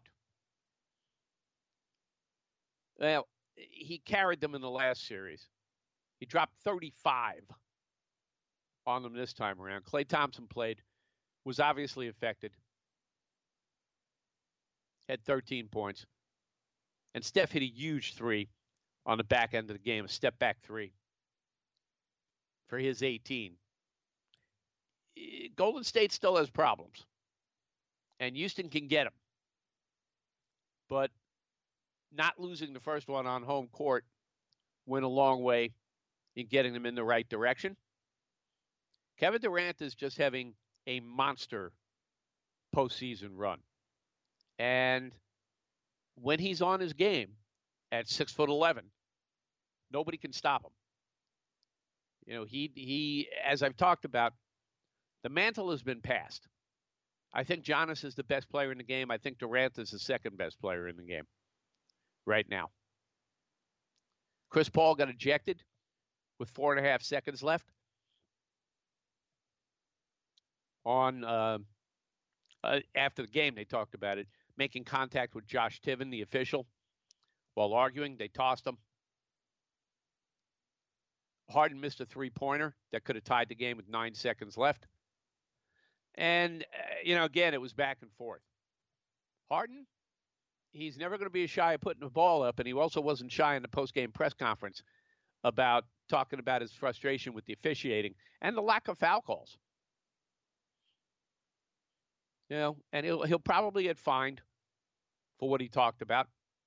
Well, he carried them in the last series. He dropped 35 on them this time around. Klay Thompson played, was obviously affected, had 13 points. And Steph hit a huge 3 on the back end of the game, a step-back 3 for his 18. Golden State still has problems, and Houston can get them. But not losing the first one on home court went a long way in getting them in the right direction. Kevin Durant is just having a monster postseason run. And when he's on his game at 6'11", nobody can stop him. He as I've talked about, the mantle has been passed. I think Giannis is the best player in the game. I think Durant is the second best player in the game right now. Chris Paul got ejected with 4.5 seconds left on after the game. They talked about it, making contact with Josh Tiven, the official, while arguing. They tossed him. Harden missed a 3-pointer that could have tied the game with 9 seconds left. And, again, it was back and forth. Harden, he's never going to be shy of putting the ball up, and he also wasn't shy in the post-game press conference about talking about his frustration with the officiating and the lack of foul calls. And he'll probably get fined for what he talked about.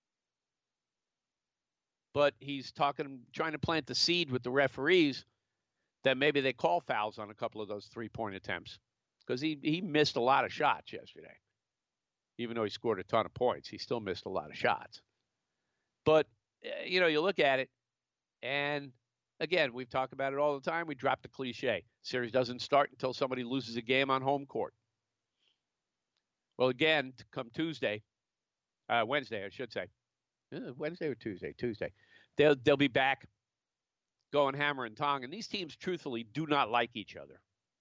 But he's trying to plant the seed with the referees that maybe they call fouls on a couple of those three-point attempts, because he missed a lot of shots yesterday. Even though he scored a ton of points, he still missed a lot of shots. But, you look at it, and again, we've talked about it all the time. We drop the cliche. Series doesn't start until somebody loses a game on home court. Well, again, come Wednesday, I should say. Wednesday or Tuesday? Tuesday. They'll be back going hammer and tong. And these teams, truthfully, do not like each other.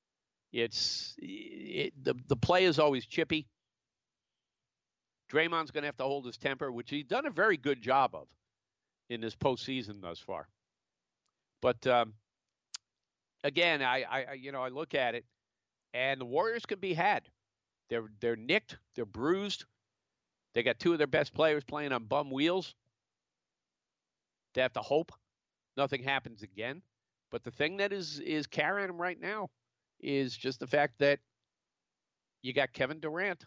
The play is always chippy. Draymond's going to have to hold his temper, which he's done a very good job of in this postseason thus far. But again, I look at it, and the Warriors can be had. They're nicked, they're bruised. They got two of their best players playing on bum wheels. They have to hope nothing happens again. But the thing that is carrying them right now is just the fact that you got Kevin Durant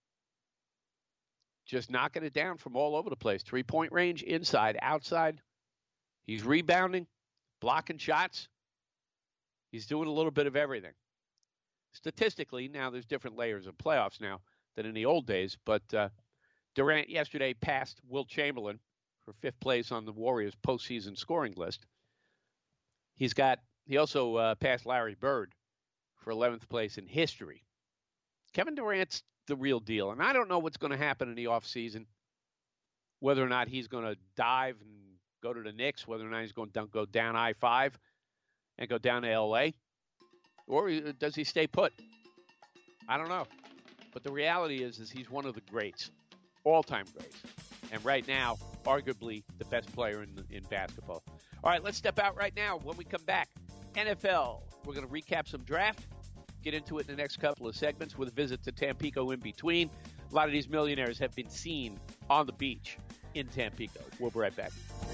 just knocking it down from all over the place. 3-point range, inside, outside. He's rebounding, blocking shots. He's doing a little bit of everything. Statistically, now there's different layers of playoffs now than in the old days, but Durant yesterday passed Wilt Chamberlain for 5th place on the Warriors' postseason scoring list. He also passed Larry Bird for 11th place in history. Kevin Durant's the real deal, and I don't know what's going to happen in the offseason, whether or not he's going to dive and go to the Knicks, whether or not he's going to go down I-5 and go down to L.A., or does he stay put? I don't know. But the reality is he's one of the greats, all-time greats. And right now, arguably the best player in basketball. All right, let's step out right now. When we come back, NFL. We're going to recap some draft, get into it in the next couple of segments with a visit to Tampico in between. A lot of these millionaires have been seen on the beach in Tampico. We'll be right back.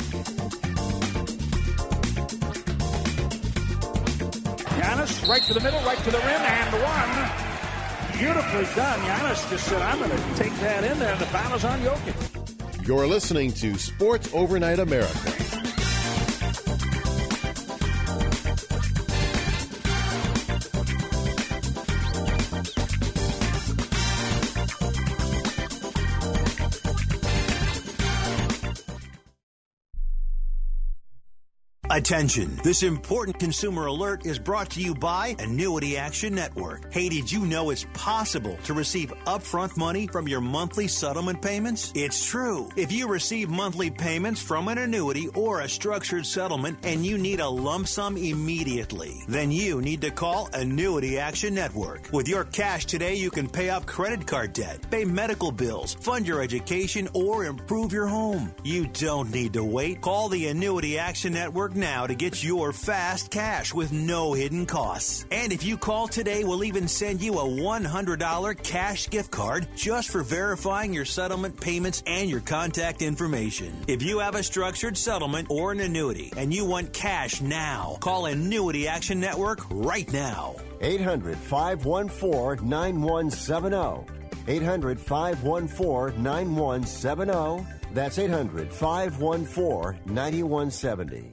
Giannis, right to the middle, right to the rim, and one. Beautifully done. Giannis just said, I'm going to take that in there, and the foul is on Jokic. You're listening to Sports Overnight America. Attention, this important consumer alert is brought to you by Annuity Action Network. Hey, did you know it's possible to receive upfront money from your monthly settlement payments? It's true. If you receive monthly payments from an annuity or a structured settlement and you need a lump sum immediately, then you need to call Annuity Action Network. With your cash today, you can pay off credit card debt, pay medical bills, fund your education, or improve your home. You don't need to wait. Call the Annuity Action Network now to get your fast cash with no hidden costs. And if you call today, we'll even send you a $100 cash gift card just for verifying your settlement payments and your contact information. If you have a structured settlement or an annuity and you want cash now, call Annuity Action Network right now. 800-514-9170. 800-514-9170. That's 800-514-9170.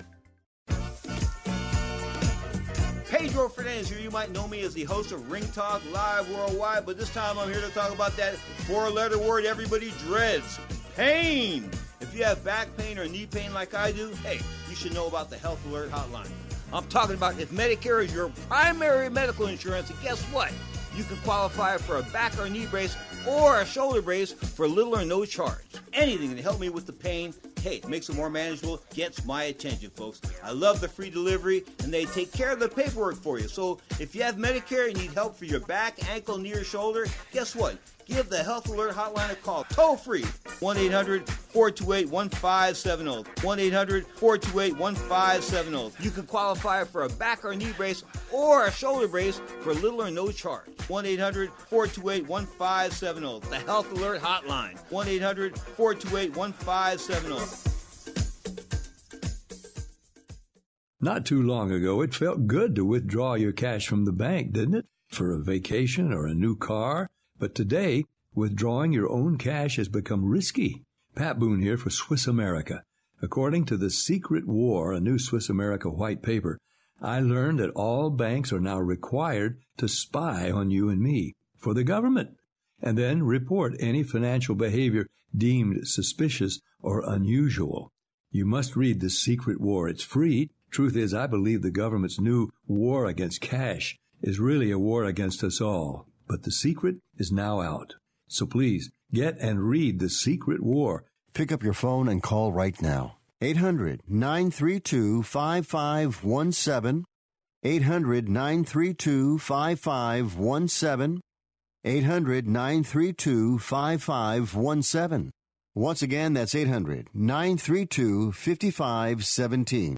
Pedro Fernandez here. You might know me as the host of Ring Talk Live Worldwide, but this time I'm here to talk about that 4-letter word everybody dreads, pain. If you have back pain or knee pain like I do, hey, you should know about the Health Alert Hotline. I'm talking about if Medicare is your primary medical insurance, and guess what? You can qualify for a back or knee brace or a shoulder brace for little or no charge. Anything to help me with the pain, hey, it makes it more manageable, gets my attention, folks. I love the free delivery, and they take care of the paperwork for you. So if you have Medicare and need help for your back, ankle, knee, or shoulder, guess what? Give the Health Alert Hotline a call, toll-free, 1-800-428-1570, 1-800-428-1570. You can qualify for a back or knee brace or a shoulder brace for little or no charge. 1-800-428-1570. The Health Alert Hotline. 1-800-428-1570. Not too long ago, it felt good to withdraw your cash from the bank, didn't it? For a vacation or a new car. But today, withdrawing your own cash has become risky. Pat Boone here for Swiss America. According to The Secret War, a new Swiss America white paper, I learned that all banks are now required to spy on you and me for the government, and then report any financial behavior deemed suspicious or unusual. You must read The Secret War. It's free. Truth is, I believe the government's new war against cash is really a war against us all. But the secret is now out. So please, get and read The Secret War. Pick up your phone and call right now. 800-932-5517. 800-932-5517. 800-932-5517. Once again, that's 800-932-5517.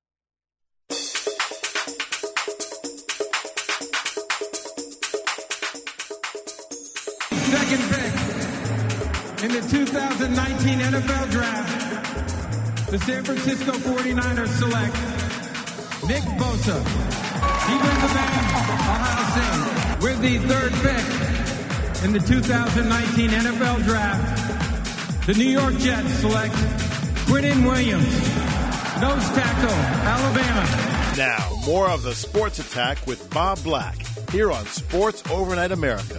Second pick in the 2019 NFL Draft, the San Francisco 49ers select Nick Bosa. He wins the band Ohio State. With the third pick in the 2019 NFL Draft, the New York Jets select Quinnen Williams, nose tackle, Alabama. Now, more of the Sports Attack with Bob Black here on Sports Overnight America.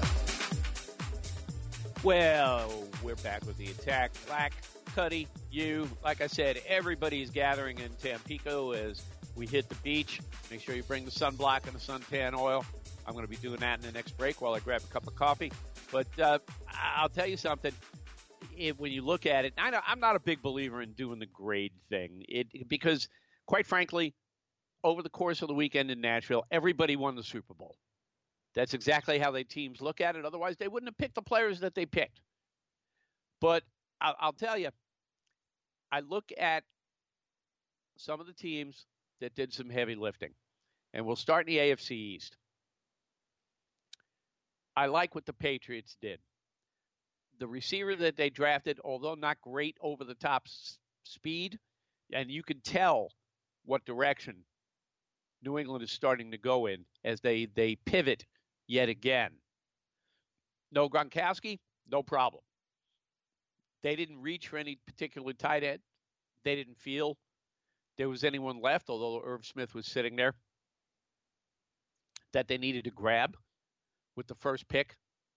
Well, we're back with the attack. Black, Cuddy, you. Like I said, everybody's gathering in Tampico as we hit the beach. Make sure you bring the sunblock and the suntan oil. I'm going to be doing that in the next break while I grab a cup of coffee. But I'll tell you something. When you look at it, I'm not a big believer in doing the grade thing. Because, quite frankly, over the course of the weekend in Nashville, everybody won the Super Bowl. That's exactly how the teams look at it. Otherwise, they wouldn't have picked the players that they picked. But I'll tell you, I look at some of the teams that did some heavy lifting. And we'll start in the AFC East. I like what the Patriots did. The receiver that they drafted, although not great over-the-top speed, and you can tell what direction New England is starting to go in as they pivot yet again. No Gronkowski, no problem. They didn't reach for any particular tight end. They didn't feel there was anyone left, although Irv Smith was sitting there, that they needed to grab with the first pick,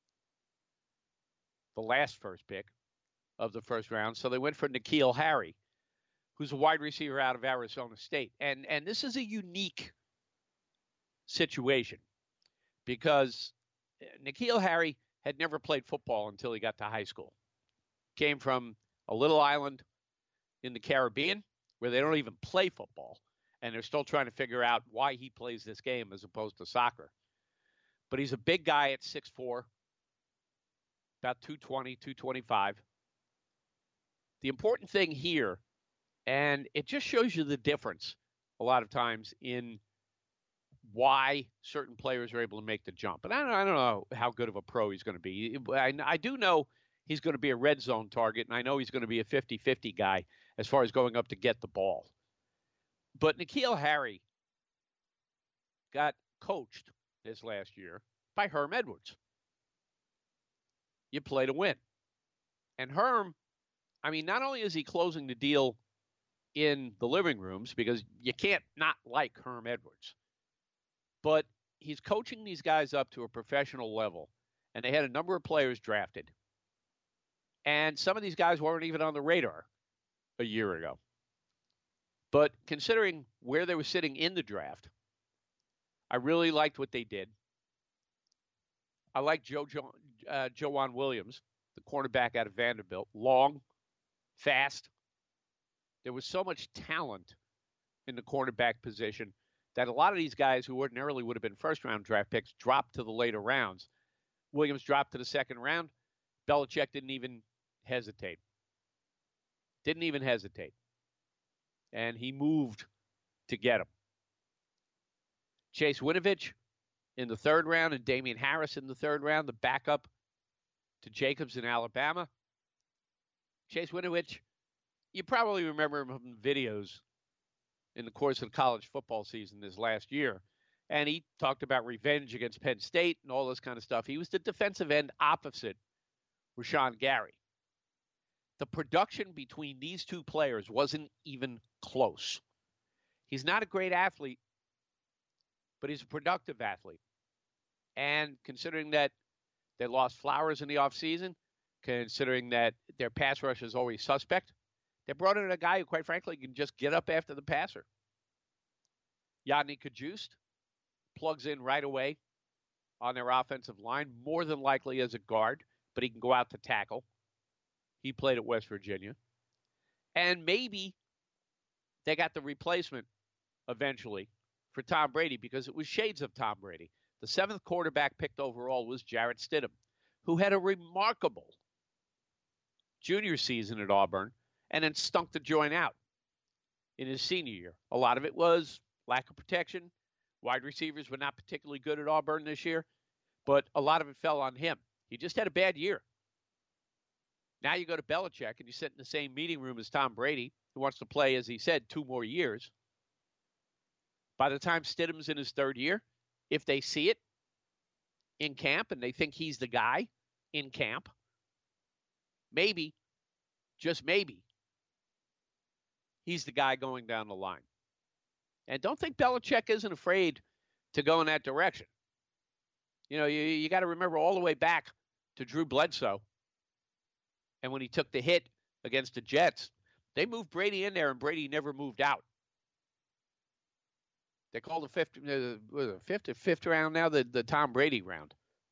the last first pick of the first round. So they went for N'Keal Harry, who's a wide receiver out of Arizona State. And this is a unique situation because N'Keal Harry had never played football until he got to high school. Came from a little island in the Caribbean where they don't even play football, and they're still trying to figure out why he plays this game as opposed to soccer. But he's a big guy at 6'4", about 220, 225. The important thing here, and it just shows you the difference a lot of times in why certain players are able to make the jump. And I don't know how good of a pro he's going to be. I do know he's going to be a red zone target, and I know he's going to be a 50-50 guy as far as going up to get the ball. But N'Keal Harry got coached this last year by Herm Edwards. You play to win. And Herm, I mean, not only is he closing the deal in the living rooms, because you can't not like Herm Edwards, but he's coaching these guys up to a professional level. And they had a number of players drafted. And some of these guys weren't even on the radar a year ago. But considering where they were sitting in the draft, I really liked what they did. I like Joanne Williams, the cornerback out of Vanderbilt. Long, fast. There was so much talent in the cornerback position that a lot of these guys who ordinarily would have been first-round draft picks dropped to the later rounds. Williams dropped to the second round. Belichick didn't even hesitate. And he moved to get him. Chase Winovich, in the third round and Damian Harris in the third round, the backup to Jacobs in Alabama. Chase Winovich, you probably remember him from videos in the course of the college football season this last year. And he talked about revenge against Penn State and all this kind of stuff. He was the defensive end opposite Rashawn Gary. The production between these two players wasn't even close. He's not a great athlete, but he's a productive athlete. And considering that they lost Flowers in the offseason, considering that their pass rush is always suspect, they brought in a guy who, quite frankly, can just get up after the passer. Yodny Cajuste plugs in right away on their offensive line, more than likely as a guard, but he can go out to tackle. He played at West Virginia. And maybe they got the replacement eventually for Tom Brady because it was shades of Tom Brady. The 7th quarterback picked overall was Jarrett Stidham, who had a remarkable junior season at Auburn and then stunk the joint out in his senior year. A lot of it was lack of protection. Wide receivers were not particularly good at Auburn this year, but a lot of it fell on him. He just had a bad year. Now you go to Belichick and you sit in the same meeting room as Tom Brady, who wants to play, as he said, 2 more years. By the time Stidham's in his 3rd year, if they see it in camp and they think he's the guy in camp, maybe, just maybe, he's the guy going down the line. And don't think Belichick isn't afraid to go in that direction. You know, you got to remember all the way back to Drew Bledsoe. And when he took the hit against the Jets, they moved Brady in there, and Brady never moved out. They call the fifth round now the Tom Brady round.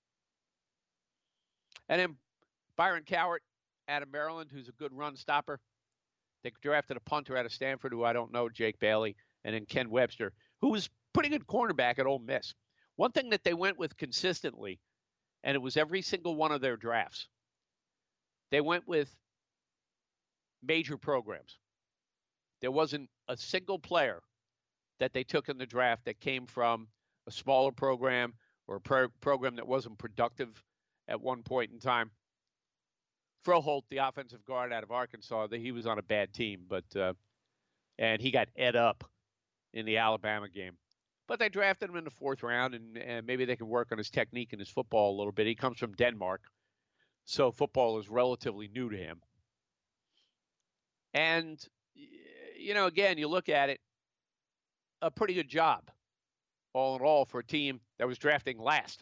And then Byron Cowart out of Maryland, who's a good run stopper. They drafted a punter out of Stanford who I don't know, Jake Bailey, and then Ken Webster, who was pretty good cornerback at Ole Miss. One thing that they went with consistently, and it was every single one of their drafts, they went with major programs. There wasn't a single player that they took in the draft that came from a smaller program or a program that wasn't productive at one point in time. Froholt, the offensive guard out of Arkansas, he was on a bad team, but and he got ed up in the Alabama game. But they drafted him in the 4th round, and maybe they can work on his technique and his football a little bit. He comes from Denmark, so football is relatively new to him. And, you know, again, you look at it, a pretty good job, all in all, for a team that was drafting last.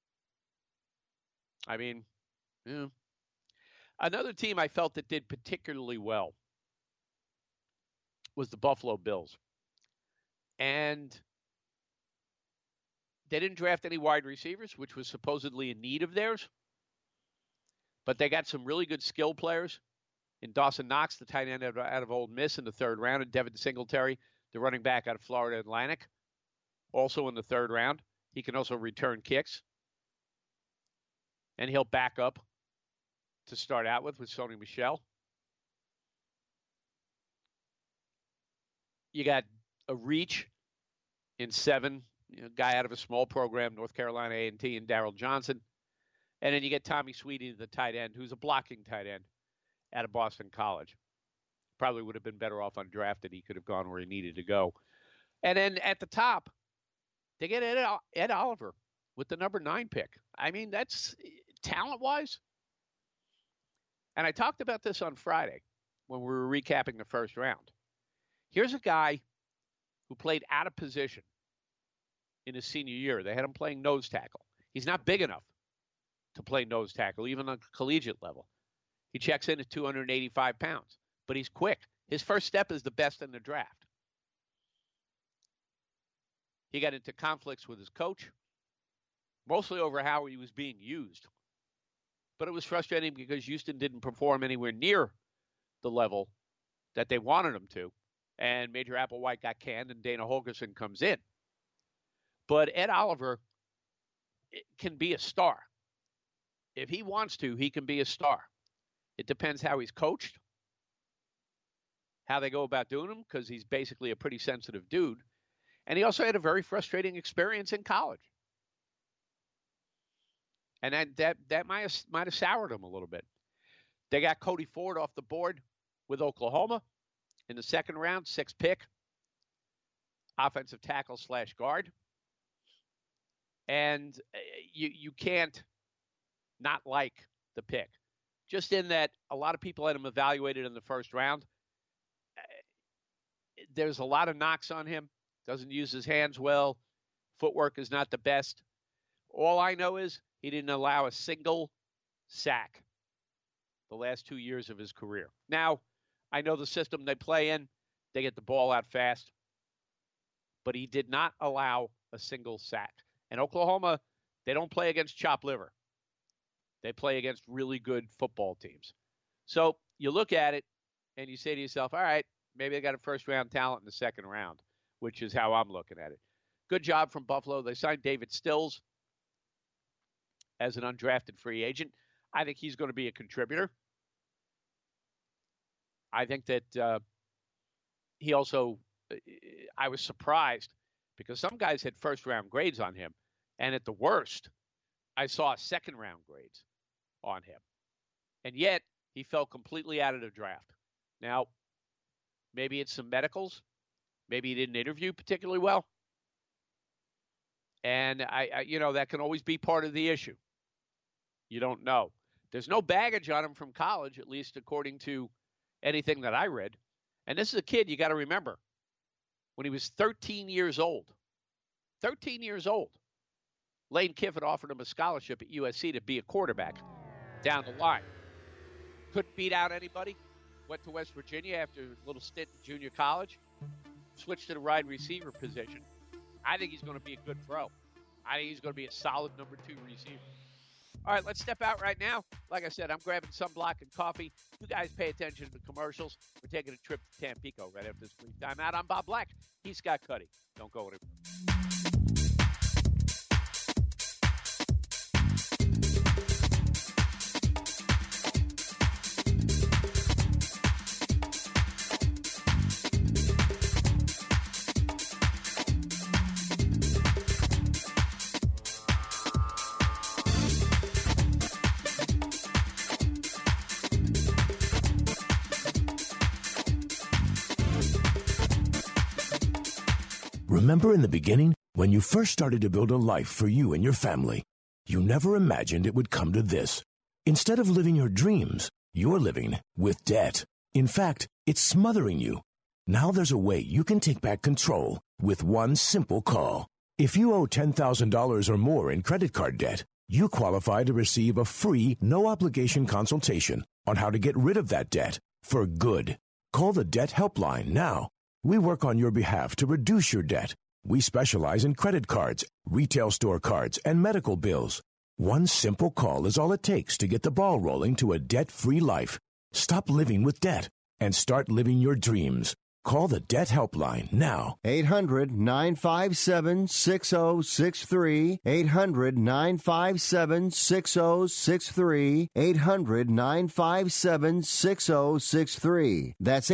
I mean, yeah. Another team I felt that did particularly well was the Buffalo Bills. And they didn't draft any wide receivers, which was supposedly a need of theirs. But they got some really good skill players in Dawson Knox, the tight end out of Ole Miss in the 3rd round, and Devin Singletary, the running back out of Florida Atlantic, also in the 3rd round. He can also return kicks. And he'll back up to start out with Sony Michel. You got a reach in 7, guy out of a small program, North Carolina A&T, and Darryl Johnson. And then you get Tommy Sweetie, the tight end, who's a blocking tight end out of Boston College. Probably would have been better off undrafted. He could have gone where he needed to go. And then at the top, they get Ed Oliver with the number 9 pick. I mean, that's talent-wise. And I talked about this on Friday when we were recapping the 1st round. Here's a guy who played out of position in his senior year. They had him playing nose tackle. He's not big enough to play nose tackle, even on collegiate level. He checks in at 285 pounds, but he's quick. His first step is the best in the draft. He got into conflicts with his coach, mostly over how he was being used. But it was frustrating because Houston didn't perform anywhere near the level that they wanted him to. And Major Applewhite got canned, and Dana Holgorsen comes in. But Ed Oliver can be a star. If he wants to, he can be a star. It depends how he's coached, how they go about doing him, because he's basically a pretty sensitive dude. And he also had a very frustrating experience in college. And that might have soured them a little bit. They got Cody Ford off the board with Oklahoma in the second round, 6th pick, offensive tackle / guard. And you can't not like the pick. Just in that a lot of people had him evaluated in the first round. There's a lot of knocks on him. Doesn't use his hands well. Footwork is not the best. All I know is he didn't allow a single sack the last 2 years of his career. Now, I know the system they play in, they get the ball out fast, but he did not allow a single sack. And Oklahoma, they don't play against chopped liver. They play against really good football teams. So you look at it and you say to yourself, all right, maybe they got a first-round talent in the second round, which is how I'm looking at it. Good job from Buffalo. They signed David Stills as an undrafted free agent. I think he's going to be a contributor. I think that he also, I was surprised because some guys had first-round grades on him, and at the worst, I saw second-round grades on him. And yet, he fell completely out of the draft. Now, maybe it's some medicals. Maybe he didn't interview particularly well. And, I that can always be part of the issue. You don't know. There's no baggage on him from college, at least according to anything that I read. And this is a kid, you got to remember, when he was 13 years old, Lane Kiffin offered him a scholarship at USC to be a quarterback down the line. Couldn't beat out anybody. Went to West Virginia after a little stint in junior college. Switched to the wide receiver position. I think he's going to be a good pro. I think he's going to be a solid number 2 receiver. All right, let's step out right now. Like I said, I'm grabbing sunblock and coffee. You guys pay attention to the commercials. We're taking a trip to Tampico right after this brief time out. I'm Bob Black. He's Scott Cuddy. Don't go anywhere. Remember in the beginning, when you first started to build a life for you and your family, you never imagined it would come to this. Instead of living your dreams, you're living with debt. In fact, it's smothering you. Now there's a way you can take back control with one simple call. If you owe $10,000 or more in credit card debt, you qualify to receive a free, no-obligation consultation on how to get rid of that debt for good. Call the Debt Helpline now. We work on your behalf to reduce your debt. We specialize in credit cards, retail store cards, and medical bills. One simple call is all it takes to get the ball rolling to a debt-free life. Stop living with debt and start living your dreams. Call the Debt Helpline now. 800-957-6063. 800-957-6063. 800-957-6063. That's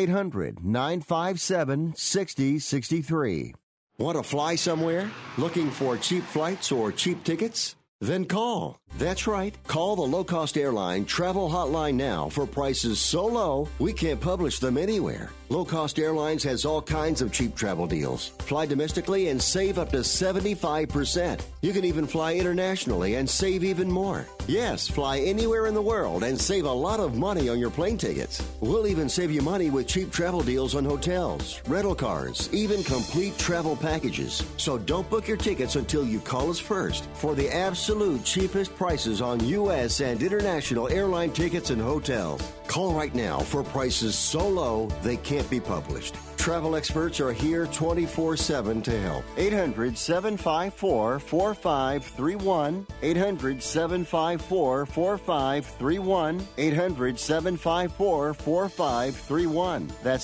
800-957-6063. Want to fly somewhere? Looking for cheap flights or cheap tickets? Then call. That's right. Call the low-cost airline travel hotline now for prices so low we can't publish them anywhere. Low-cost airlines has all kinds of cheap travel deals. Fly domestically and save up to 75%. You can even fly internationally and save even more. Yes, fly anywhere in the world and save a lot of money on your plane tickets. We'll even save you money with cheap travel deals on hotels, rental cars, even complete travel packages. So don't book your tickets until you call us first for the absolute cheapest prices on U.S. and international airline tickets and hotels. Call right now for prices so low they can't be published. Travel experts are here 24/7 to help. 800-754-4531. 800-754-4531. 800-754-4531. That's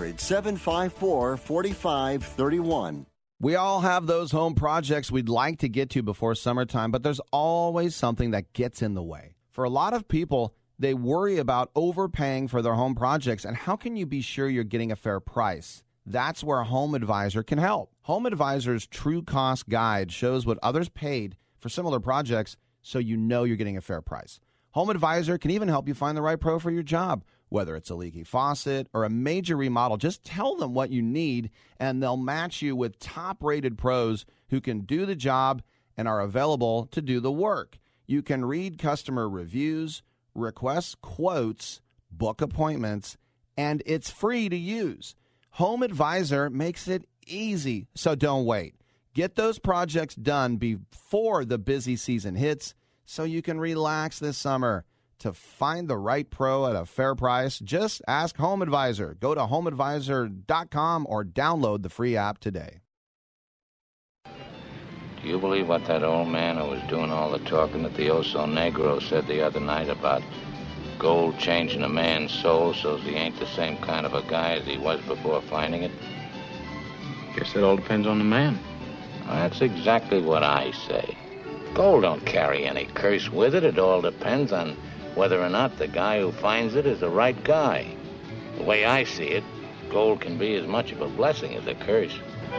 800-754-4531. We all have those home projects we'd like to get to before summertime, but there's always something that gets in the way. For a lot of people, they worry about overpaying for their home projects, and how can you be sure you're getting a fair price? That's where Home Advisor can help. Home Advisor's True Cost Guide shows what others paid for similar projects so you know you're getting a fair price. Home Advisor can even help you find the right pro for your job. Whether it's a leaky faucet or a major remodel, just tell them what you need, and they'll match you with top-rated pros who can do the job and are available to do the work. You can read customer reviews, request quotes, book appointments, and it's free to use. Home Advisor makes it easy, so don't wait. Get those projects done before the busy season hits so you can relax this summer. To find the right pro at a fair price, just ask Home Advisor. Go to homeadvisor.com or download the free app today. Do you believe what that old man who was doing all the talking at the Oso Negro said the other night about gold changing a man's soul so he ain't the same kind of a guy as he was before finding it? Guess it all depends on the man. Well, that's exactly what I say. Gold don't carry any curse with it. It all depends on whether or not the guy who finds it is the right guy. The way I see it, gold can be as much of a blessing as a curse.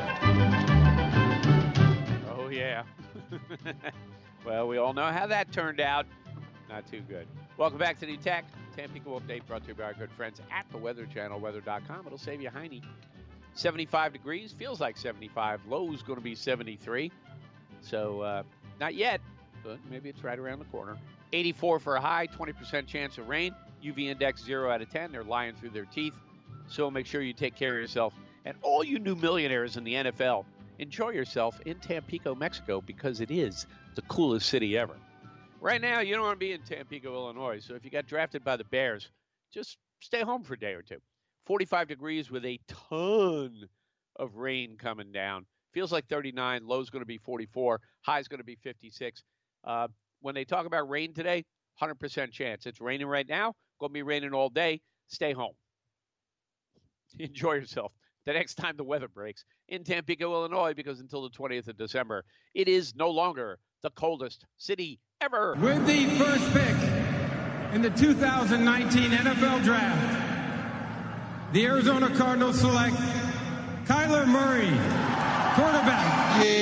Oh, yeah. Well, we all know how that turned out. Not too good. Welcome back to the Tech Tampico Update, brought to you by our good friends at the Weather Channel, weather.com. It'll save you a hiney. 75 degrees, feels like 75. Low's going to be 73. So, not yet, but maybe it's right around the corner. 84 for a high, 20% chance of rain. UV index 0 out of 10. They're lying through their teeth. So make sure you take care of yourself. And all you new millionaires in the NFL, enjoy yourself in Tampico, Mexico, because it is the coolest city ever. Right now, you don't want to be in Tampico, Illinois. So if you got drafted by the Bears, just stay home for a day or two. 45 degrees with a ton of rain coming down. Feels like 39. Low's going to be 44. High's going to be 56. When they talk about rain today, 100% chance. It's raining right now. Going to be raining all day. Stay home. Enjoy yourself the next time the weather breaks in Tampico, Illinois, because until the 20th of December, it is no longer the coldest city ever. With the first pick in the 2019 NFL Draft, the Arizona Cardinals select Kyler Murray, quarterback.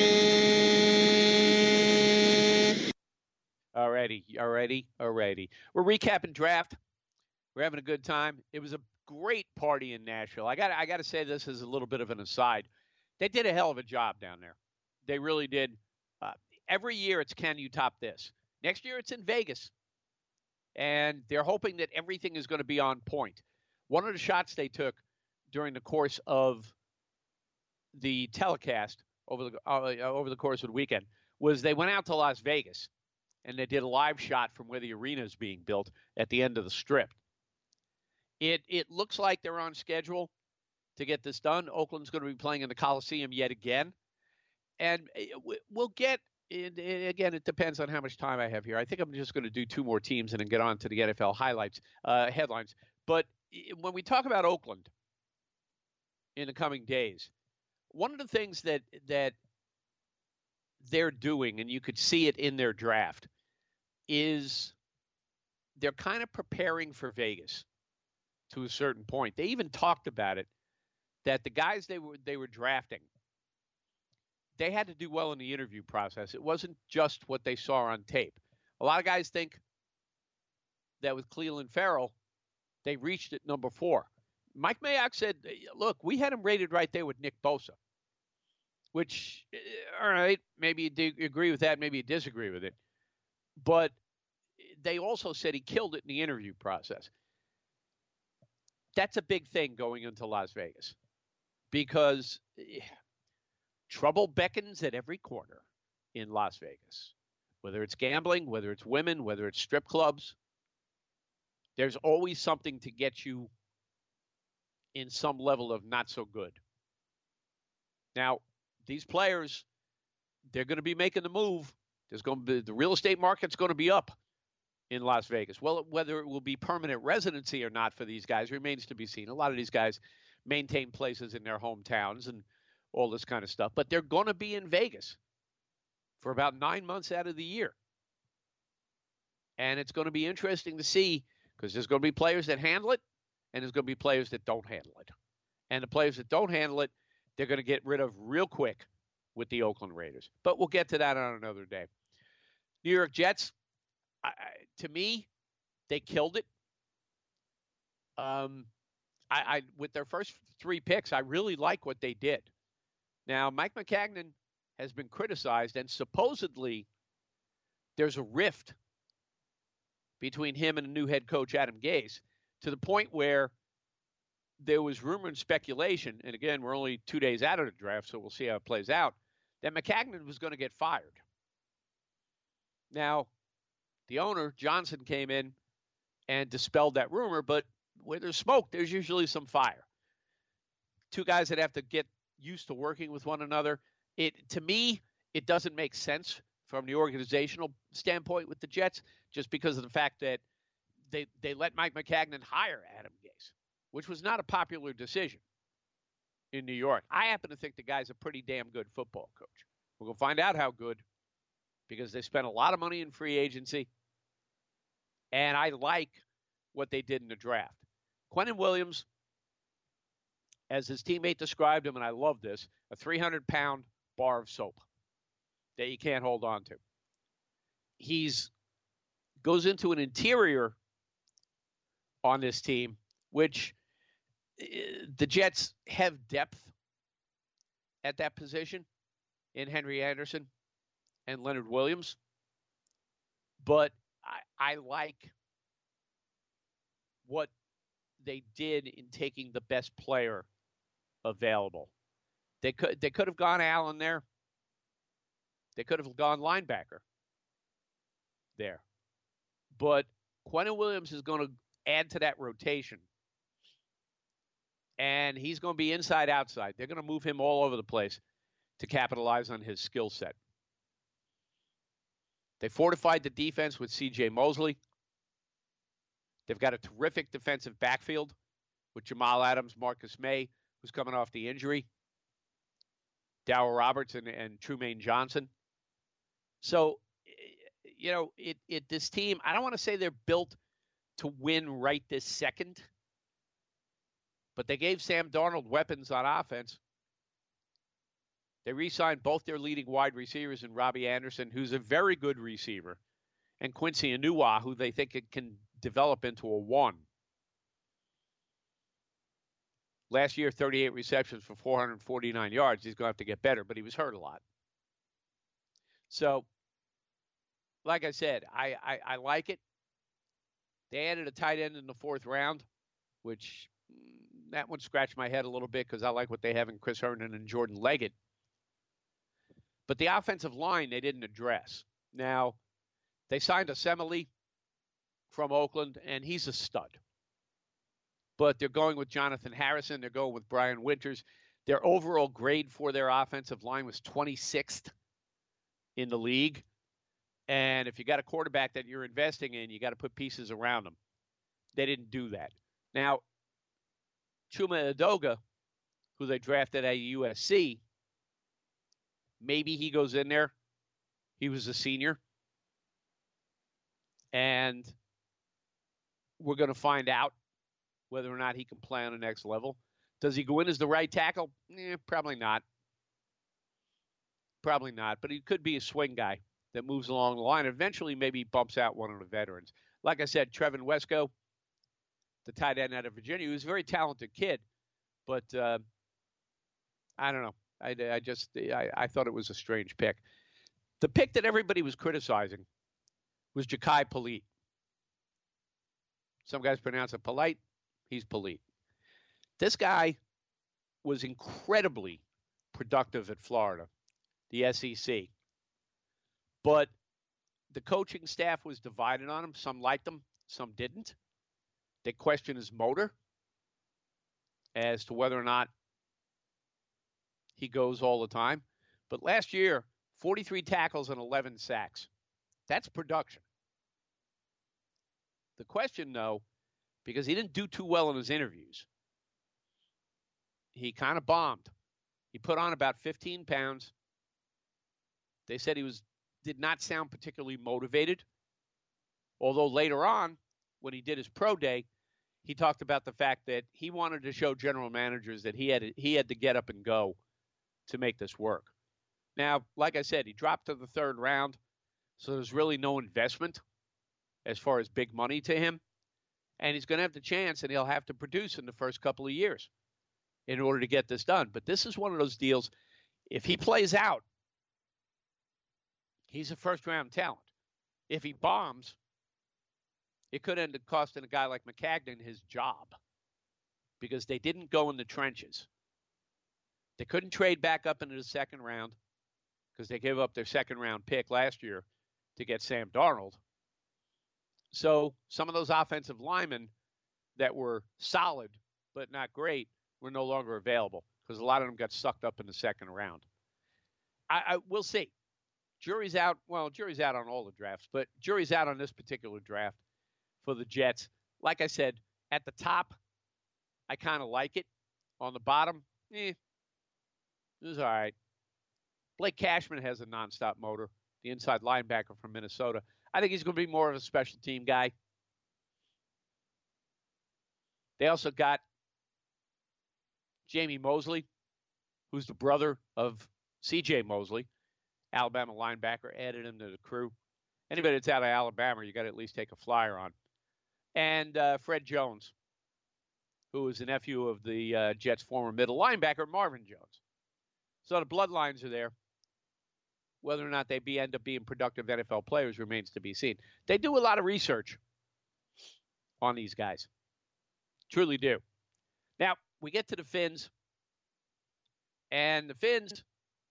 Alrighty. We're recapping draft. We're having a good time. It was a great party in Nashville. I got to say this as a little bit of an aside. They did a hell of a job down there. They really did. Every year it's can you top this? Next year it's in Vegas. And they're hoping that everything is going to be on point. One of the shots they took during the course of the telecast over the course of the weekend was they went out to Las Vegas and they did a live shot from where the arena is being built at the end of the Strip. It looks like they're on schedule to get this done. Oakland's going to be playing in the Coliseum yet again. And we'll get, again, it depends on how much time I have here. I think I'm just going to do two more teams and then get on to the NFL highlights, headlines. But when we talk about Oakland in the coming days, one of the things that they're doing, and you could see it in their draft, is they're kind of preparing for Vegas to a certain point. They even talked about it, that the guys they were drafting, they had to do well in the interview process. It wasn't just what they saw on tape. A lot of guys think that with Clelin Ferrell, they reached at number 4. Mike Mayock said, look, we had him rated right there with Nick Bosa, which, all right, maybe you agree with that, maybe you disagree with it. But they also said he killed it in the interview process. That's a big thing going into Las Vegas because trouble beckons at every corner in Las Vegas. Whether it's gambling, whether it's women, whether it's strip clubs, there's always something to get you in some level of not so good. Now, these players, they're going to be making the move. There's going to be, the real estate market's going to be up in Las Vegas. Well, whether it will be permanent residency or not for these guys remains to be seen. A lot of these guys maintain places in their hometowns and all this kind of stuff. But they're going to be in Vegas for about 9 months out of the year. And it's going to be interesting to see because there's going to be players that handle it and there's going to be players that don't handle it. And the players that don't handle it, they're going to get rid of real quick with the Oakland Raiders. But we'll get to that on another day. New York Jets, to me, they killed it. With their first 3 picks, I really like what they did. Now, Mike Maccagnan has been criticized, and supposedly there's a rift between him and the new head coach, Adam Gase, to the point where there was rumor and speculation, and again, we're only 2 days out of the draft, so we'll see how it plays out, that Maccagnan was going to get fired. Now, the owner, Johnson, came in and dispelled that rumor, but where there's smoke, there's usually some fire. 2 guys that have to get used to working with one another. To me, it doesn't make sense from the organizational standpoint with the Jets, just because of the fact that they let Mike Maccagnan hire Adam Gase, which was not a popular decision in New York. I happen to think the guy's a pretty damn good football coach. We're going to find out how good, because they spent a lot of money in free agency, and I like what they did in the draft. Quentin Williams, as his teammate described him, and I love this, a 300-pound bar of soap that you can't hold on to. He's goes into an interior on this team, which the Jets have depth at that position in Henry Anderson and Leonard Williams. But I like what they did in taking the best player available. They could have gone Allen there. They could have gone linebacker there. But Quentin Williams is going to add to that rotation. And he's going to be inside-outside. They're going to move him all over the place to capitalize on his skill set. They fortified the defense with C.J. Mosley. They've got a terrific defensive backfield with Jamal Adams, Marcus May, who's coming off the injury, Darryl Roberts, and Trumaine Johnson. So, this team, I don't want to say they're built to win right this second, but they gave Sam Darnold weapons on offense. They re-signed both their leading wide receivers in Robbie Anderson, who's a very good receiver, and Quincy Enunwa, who they think it can develop into a 1. Last year, 38 receptions for 449 yards. He's going to have to get better, but he was hurt a lot. So, like I said, I like it. They added a tight end in the 4th round, which that one scratched my head a little bit because I like what they have in Chris Herndon and Jordan Leggett. But the offensive line they didn't address. Now, they signed a Semele from Oakland, and he's a stud. But they're going with Jonathan Harrison. They're going with Brian Winters. Their overall grade for their offensive line was 26th in the league. And if you got a quarterback that you're investing in, you got to put pieces around them. They didn't do that. Now, Chuma Edoga, who they drafted at USC, maybe he goes in there. He was a senior. And we're going to find out whether or not he can play on the next level. Does he go in as the right tackle? Probably not. Probably not. But he could be a swing guy that moves along the line. Eventually, maybe bumps out one of the veterans. Like I said, Trevin Wesco, the tight end out of Virginia, he was a very talented kid. But I don't know. I thought it was a strange pick. The pick that everybody was criticizing was Jachai Polite. Some guys pronounce it polite. He's Polite. This guy was incredibly productive at Florida, the SEC. But the coaching staff was divided on him. Some liked him, some didn't. They questioned his motor as to whether or not he goes all the time. But last year, 43 tackles and 11 sacks. That's production. The question, though, because he didn't do too well in his interviews, he kind of bombed. He put on about 15 pounds. They said he did not sound particularly motivated. Although later on, when he did his pro day, he talked about the fact that he wanted to show general managers that he had to get up and go to make this work. Now, like I said, he dropped to the 3rd round. So there's really no investment as far as big money to him. And he's going to have the chance, and he'll have to produce in the first couple of years in order to get this done. But this is one of those deals. If he plays out, he's a first-round talent. If he bombs, it could end up costing a guy like Maccagnan his job because they didn't go in the trenches. They couldn't trade back up into the second round because they gave up their second-round pick last year to get Sam Darnold. So some of those offensive linemen that were solid but not great were no longer available because a lot of them got sucked up in the second round. We'll see. Jury's out. Well, jury's out on all the drafts, but jury's out on this particular draft for the Jets. Like I said, at the top, I kind of like it. On the bottom, it was all right. Blake Cashman has a nonstop motor, the inside linebacker from Minnesota. I think he's going to be more of a special team guy. They also got Jamie Mosley, who's the brother of C.J. Mosley, Alabama linebacker, added him to the crew. Anybody that's out of Alabama, you got to at least take a flyer on. And Fred Jones, who is the nephew of the Jets' former middle linebacker, Marvin Jones. So the bloodlines are there. Whether or not they end up being productive NFL players remains to be seen. They do a lot of research on these guys. Truly do. Now, we get to the Finns. And the Finns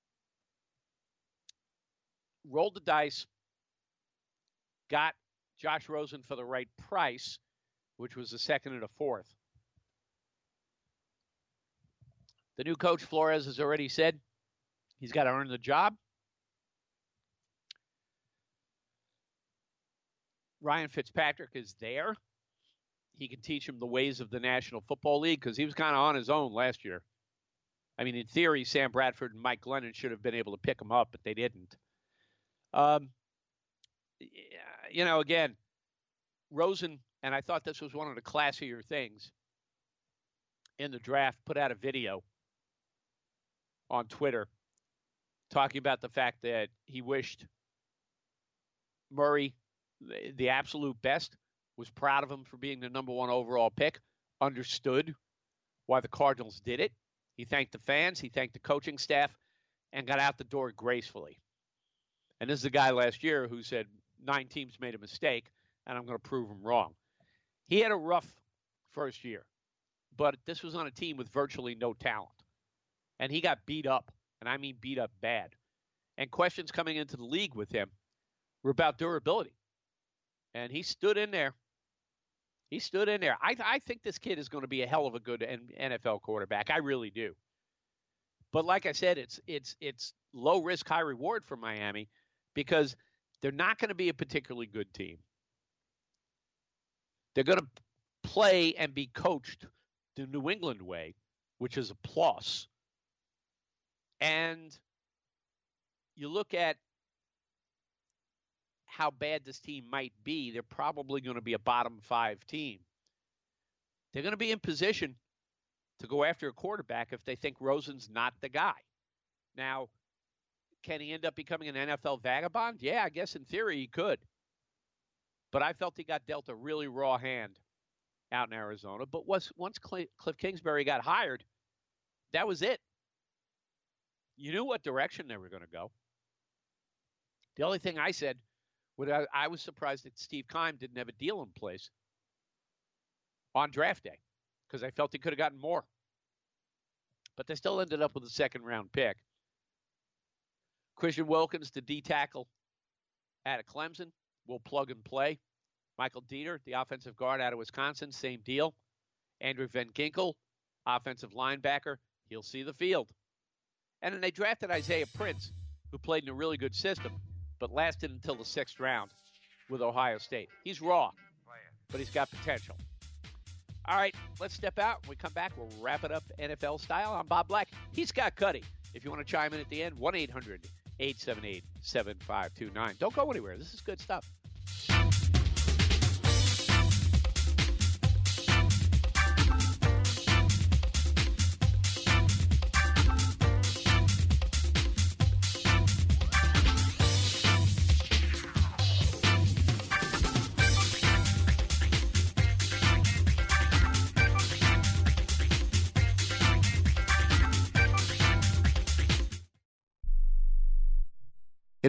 rolled the dice, got Josh Rosen for the right price, which was the second and a fourth. The new coach, Flores, has already said he's got to earn the job. Ryan Fitzpatrick is there. He can teach him the ways of the National Football League because he was kind of on his own last year. I mean, in theory, Sam Bradford and Mike Glennon should have been able to pick him up, but they didn't. Again, Rosen, and I thought this was one of the classier things in the draft, put out a video on Twitter talking about the fact that he wished Murray, the absolute best, was proud of him for being the number one overall pick, understood why the Cardinals did it. He thanked the fans, he thanked the coaching staff, and got out the door gracefully. And this is the guy last year who said 9 teams made a mistake, and I'm going to prove them wrong. He had a rough first year, but this was on a team with virtually no talent. And he got beat up, and I mean beat up bad. And questions coming into the league with him were about durability. And he stood in there. I think this kid is going to be a hell of a good NFL quarterback. I really do. But like I said, it's low risk, high reward for Miami because they're not going to be a particularly good team. They're going to play and be coached the New England way, which is a plus. And you look at how bad this team might be, they're probably going to be a bottom 5 team. They're going to be in position to go after a quarterback if they think Rosen's not the guy. Now, can he end up becoming an NFL vagabond? Yeah, I guess in theory he could. But I felt he got dealt a really raw hand out in Arizona. But once Cliff Kingsbury got hired, that was it. You knew what direction they were going to go. The only thing I said, I was surprised that Steve Keim didn't have a deal in place on draft day because I felt he could have gotten more. But they still ended up with a second-round pick. Christian Wilkins, the D-tackle out of Clemson, will plug and play. Michael Dieter, the offensive guard out of Wisconsin, same deal. Andrew Van Ginkel, offensive linebacker, he'll see the field. And then they drafted Isaiah Prince, who played in a really good system, but lasted until the 6th round with Ohio State. He's raw, but he's got potential. All right, let's step out. When we come back, we'll wrap it up NFL style. I'm Bob Black. He's Scott Cuddy. If you want to chime in at the end, 1-800-878-7529. Don't go anywhere. This is good stuff.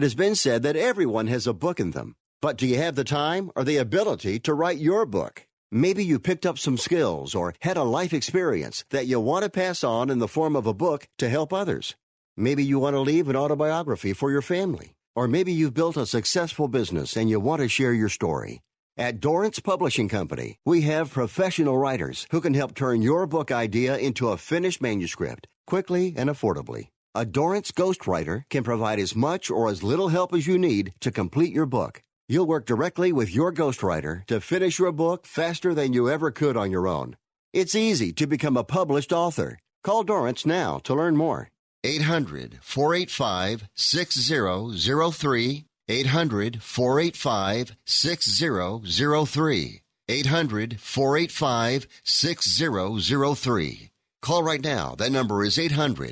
It has been said that everyone has a book in them. But do you have the time or the ability to write your book? Maybe you picked up some skills or had a life experience that you want to pass on in the form of a book to help others. Maybe you want to leave an autobiography for your family. Or maybe you've built a successful business and you want to share your story. At Dorrance Publishing Company, we have professional writers who can help turn your book idea into a finished manuscript quickly and affordably. A Dorrance ghostwriter can provide as much or as little help as you need to complete your book. You'll work directly with your ghostwriter to finish your book faster than you ever could on your own. It's easy to become a published author. Call Dorrance now to learn more. 800-485-6003. 800-485-6003. 800-485-6003. Call right now. That number is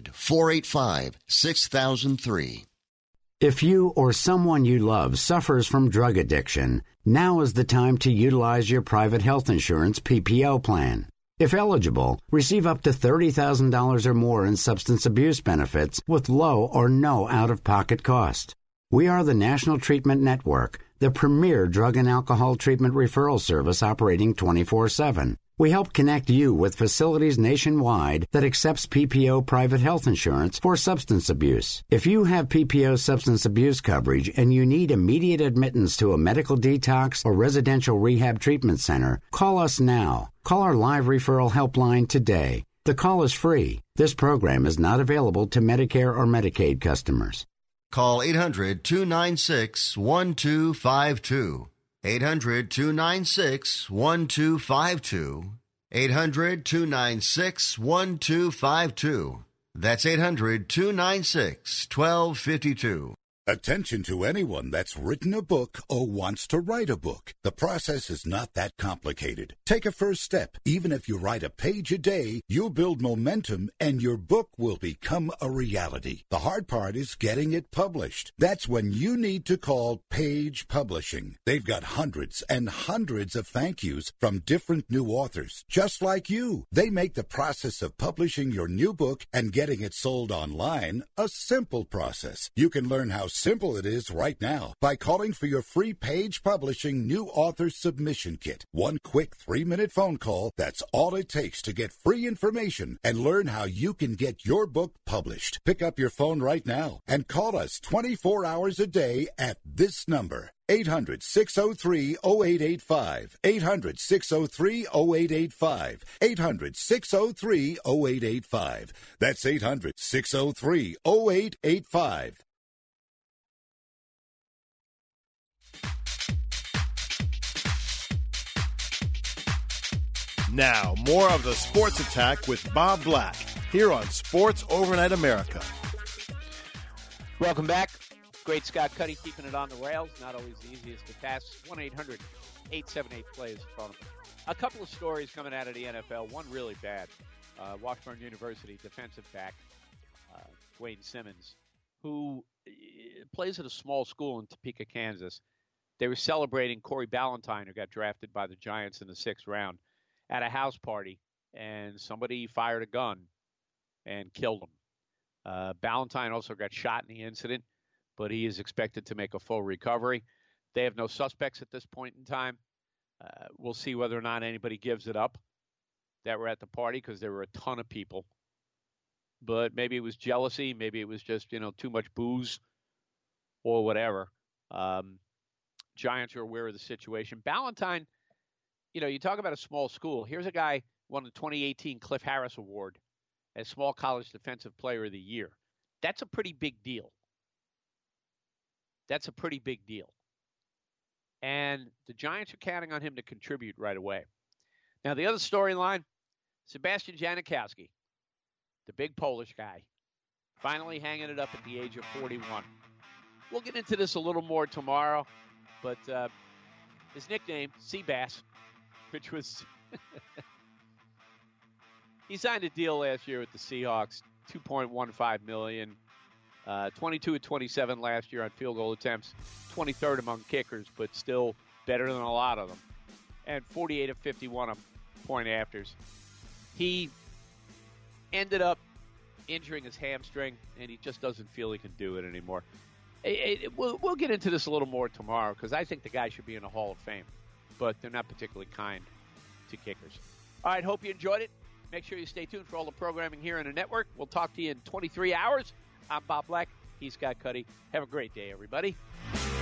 800-485-6003. If you or someone you love suffers from drug addiction, now is the time to utilize your private health insurance PPO plan. If eligible, receive up to $30,000 or more in substance abuse benefits with low or no out-of-pocket cost. We are the National Treatment Network, the premier drug and alcohol treatment referral service operating 24/7. We help connect you with facilities nationwide that accepts PPO private health insurance for substance abuse. If you have PPO substance abuse coverage and you need immediate admittance to a medical detox or residential rehab treatment center, call us now. Call our live referral helpline today. The call is free. This program is not available to Medicare or Medicaid customers. Call 800-296-1252. 800-296-1252. 800-296-1252. That's 800-296-1252. Attention to anyone that's written a book or wants to write a book. The process is not that complicated. Take a first step. Even if you write a page a day, you'll build momentum and your book will become a reality. The hard part is getting it published. That's when you need to call Page Publishing. They've got hundreds and hundreds of thank yous from different new authors, just like you. They make the process of publishing your new book and getting it sold online a simple process. You can learn how simple it is right now by calling for your free Page Publishing new author submission kit. One quick 3-minute phone call, that's all it takes to get free information and learn how you can get your book published. Pick up your phone right now and call us 24 hours a day at this number. 800-603-0885. 800-603-0885. 800-603-0885. That's 800-603-0885. Now, more of the Sports Attack with Bob Black here on Sports Overnight America. Welcome back. Great Scott Cuddy keeping it on the rails. Not always the easiest to pass. 1-800-878-PLAY is the phone number. A couple of stories coming out of the NFL. One really bad. Washburn University defensive back Wayne Simmons, who plays at a small school in Topeka, Kansas. They were celebrating Corey Ballantyne, who got drafted by the Giants in the 6th round, at a house party, and somebody fired a gun and killed him. Ballantyne also got shot in the incident, but he is expected to make a full recovery. They have no suspects at this point in time. We'll see whether or not anybody gives it up that were at the party, because there were a ton of people. But maybe it was jealousy. Maybe it was just, too much booze or whatever. Giants are aware of the situation. Ballantyne, you talk about a small school. Here's a guy won the 2018 Cliff Harris Award as Small College Defensive Player of the Year. That's a pretty big deal. That's a pretty big deal. And the Giants are counting on him to contribute right away. Now, the other storyline, Sebastian Janikowski, the big Polish guy, finally hanging it up at the age of 41. We'll get into this a little more tomorrow, but his nickname, Seabass, which was he signed a deal last year with the Seahawks, $2.15 million, 22 of 27 last year on field goal attempts, 23rd among kickers, but still better than a lot of them, and 48 of 51 on point afters. He ended up injuring his hamstring, and he just doesn't feel he can do it anymore. We'll get into this a little more tomorrow because I think the guy should be in the Hall of Fame, but they're not particularly kind to kickers. All right, hope you enjoyed it. Make sure you stay tuned for all the programming here on the network. We'll talk to you in 23 hours. I'm Bob Black. He's Scott Cuddy. Have a great day, everybody.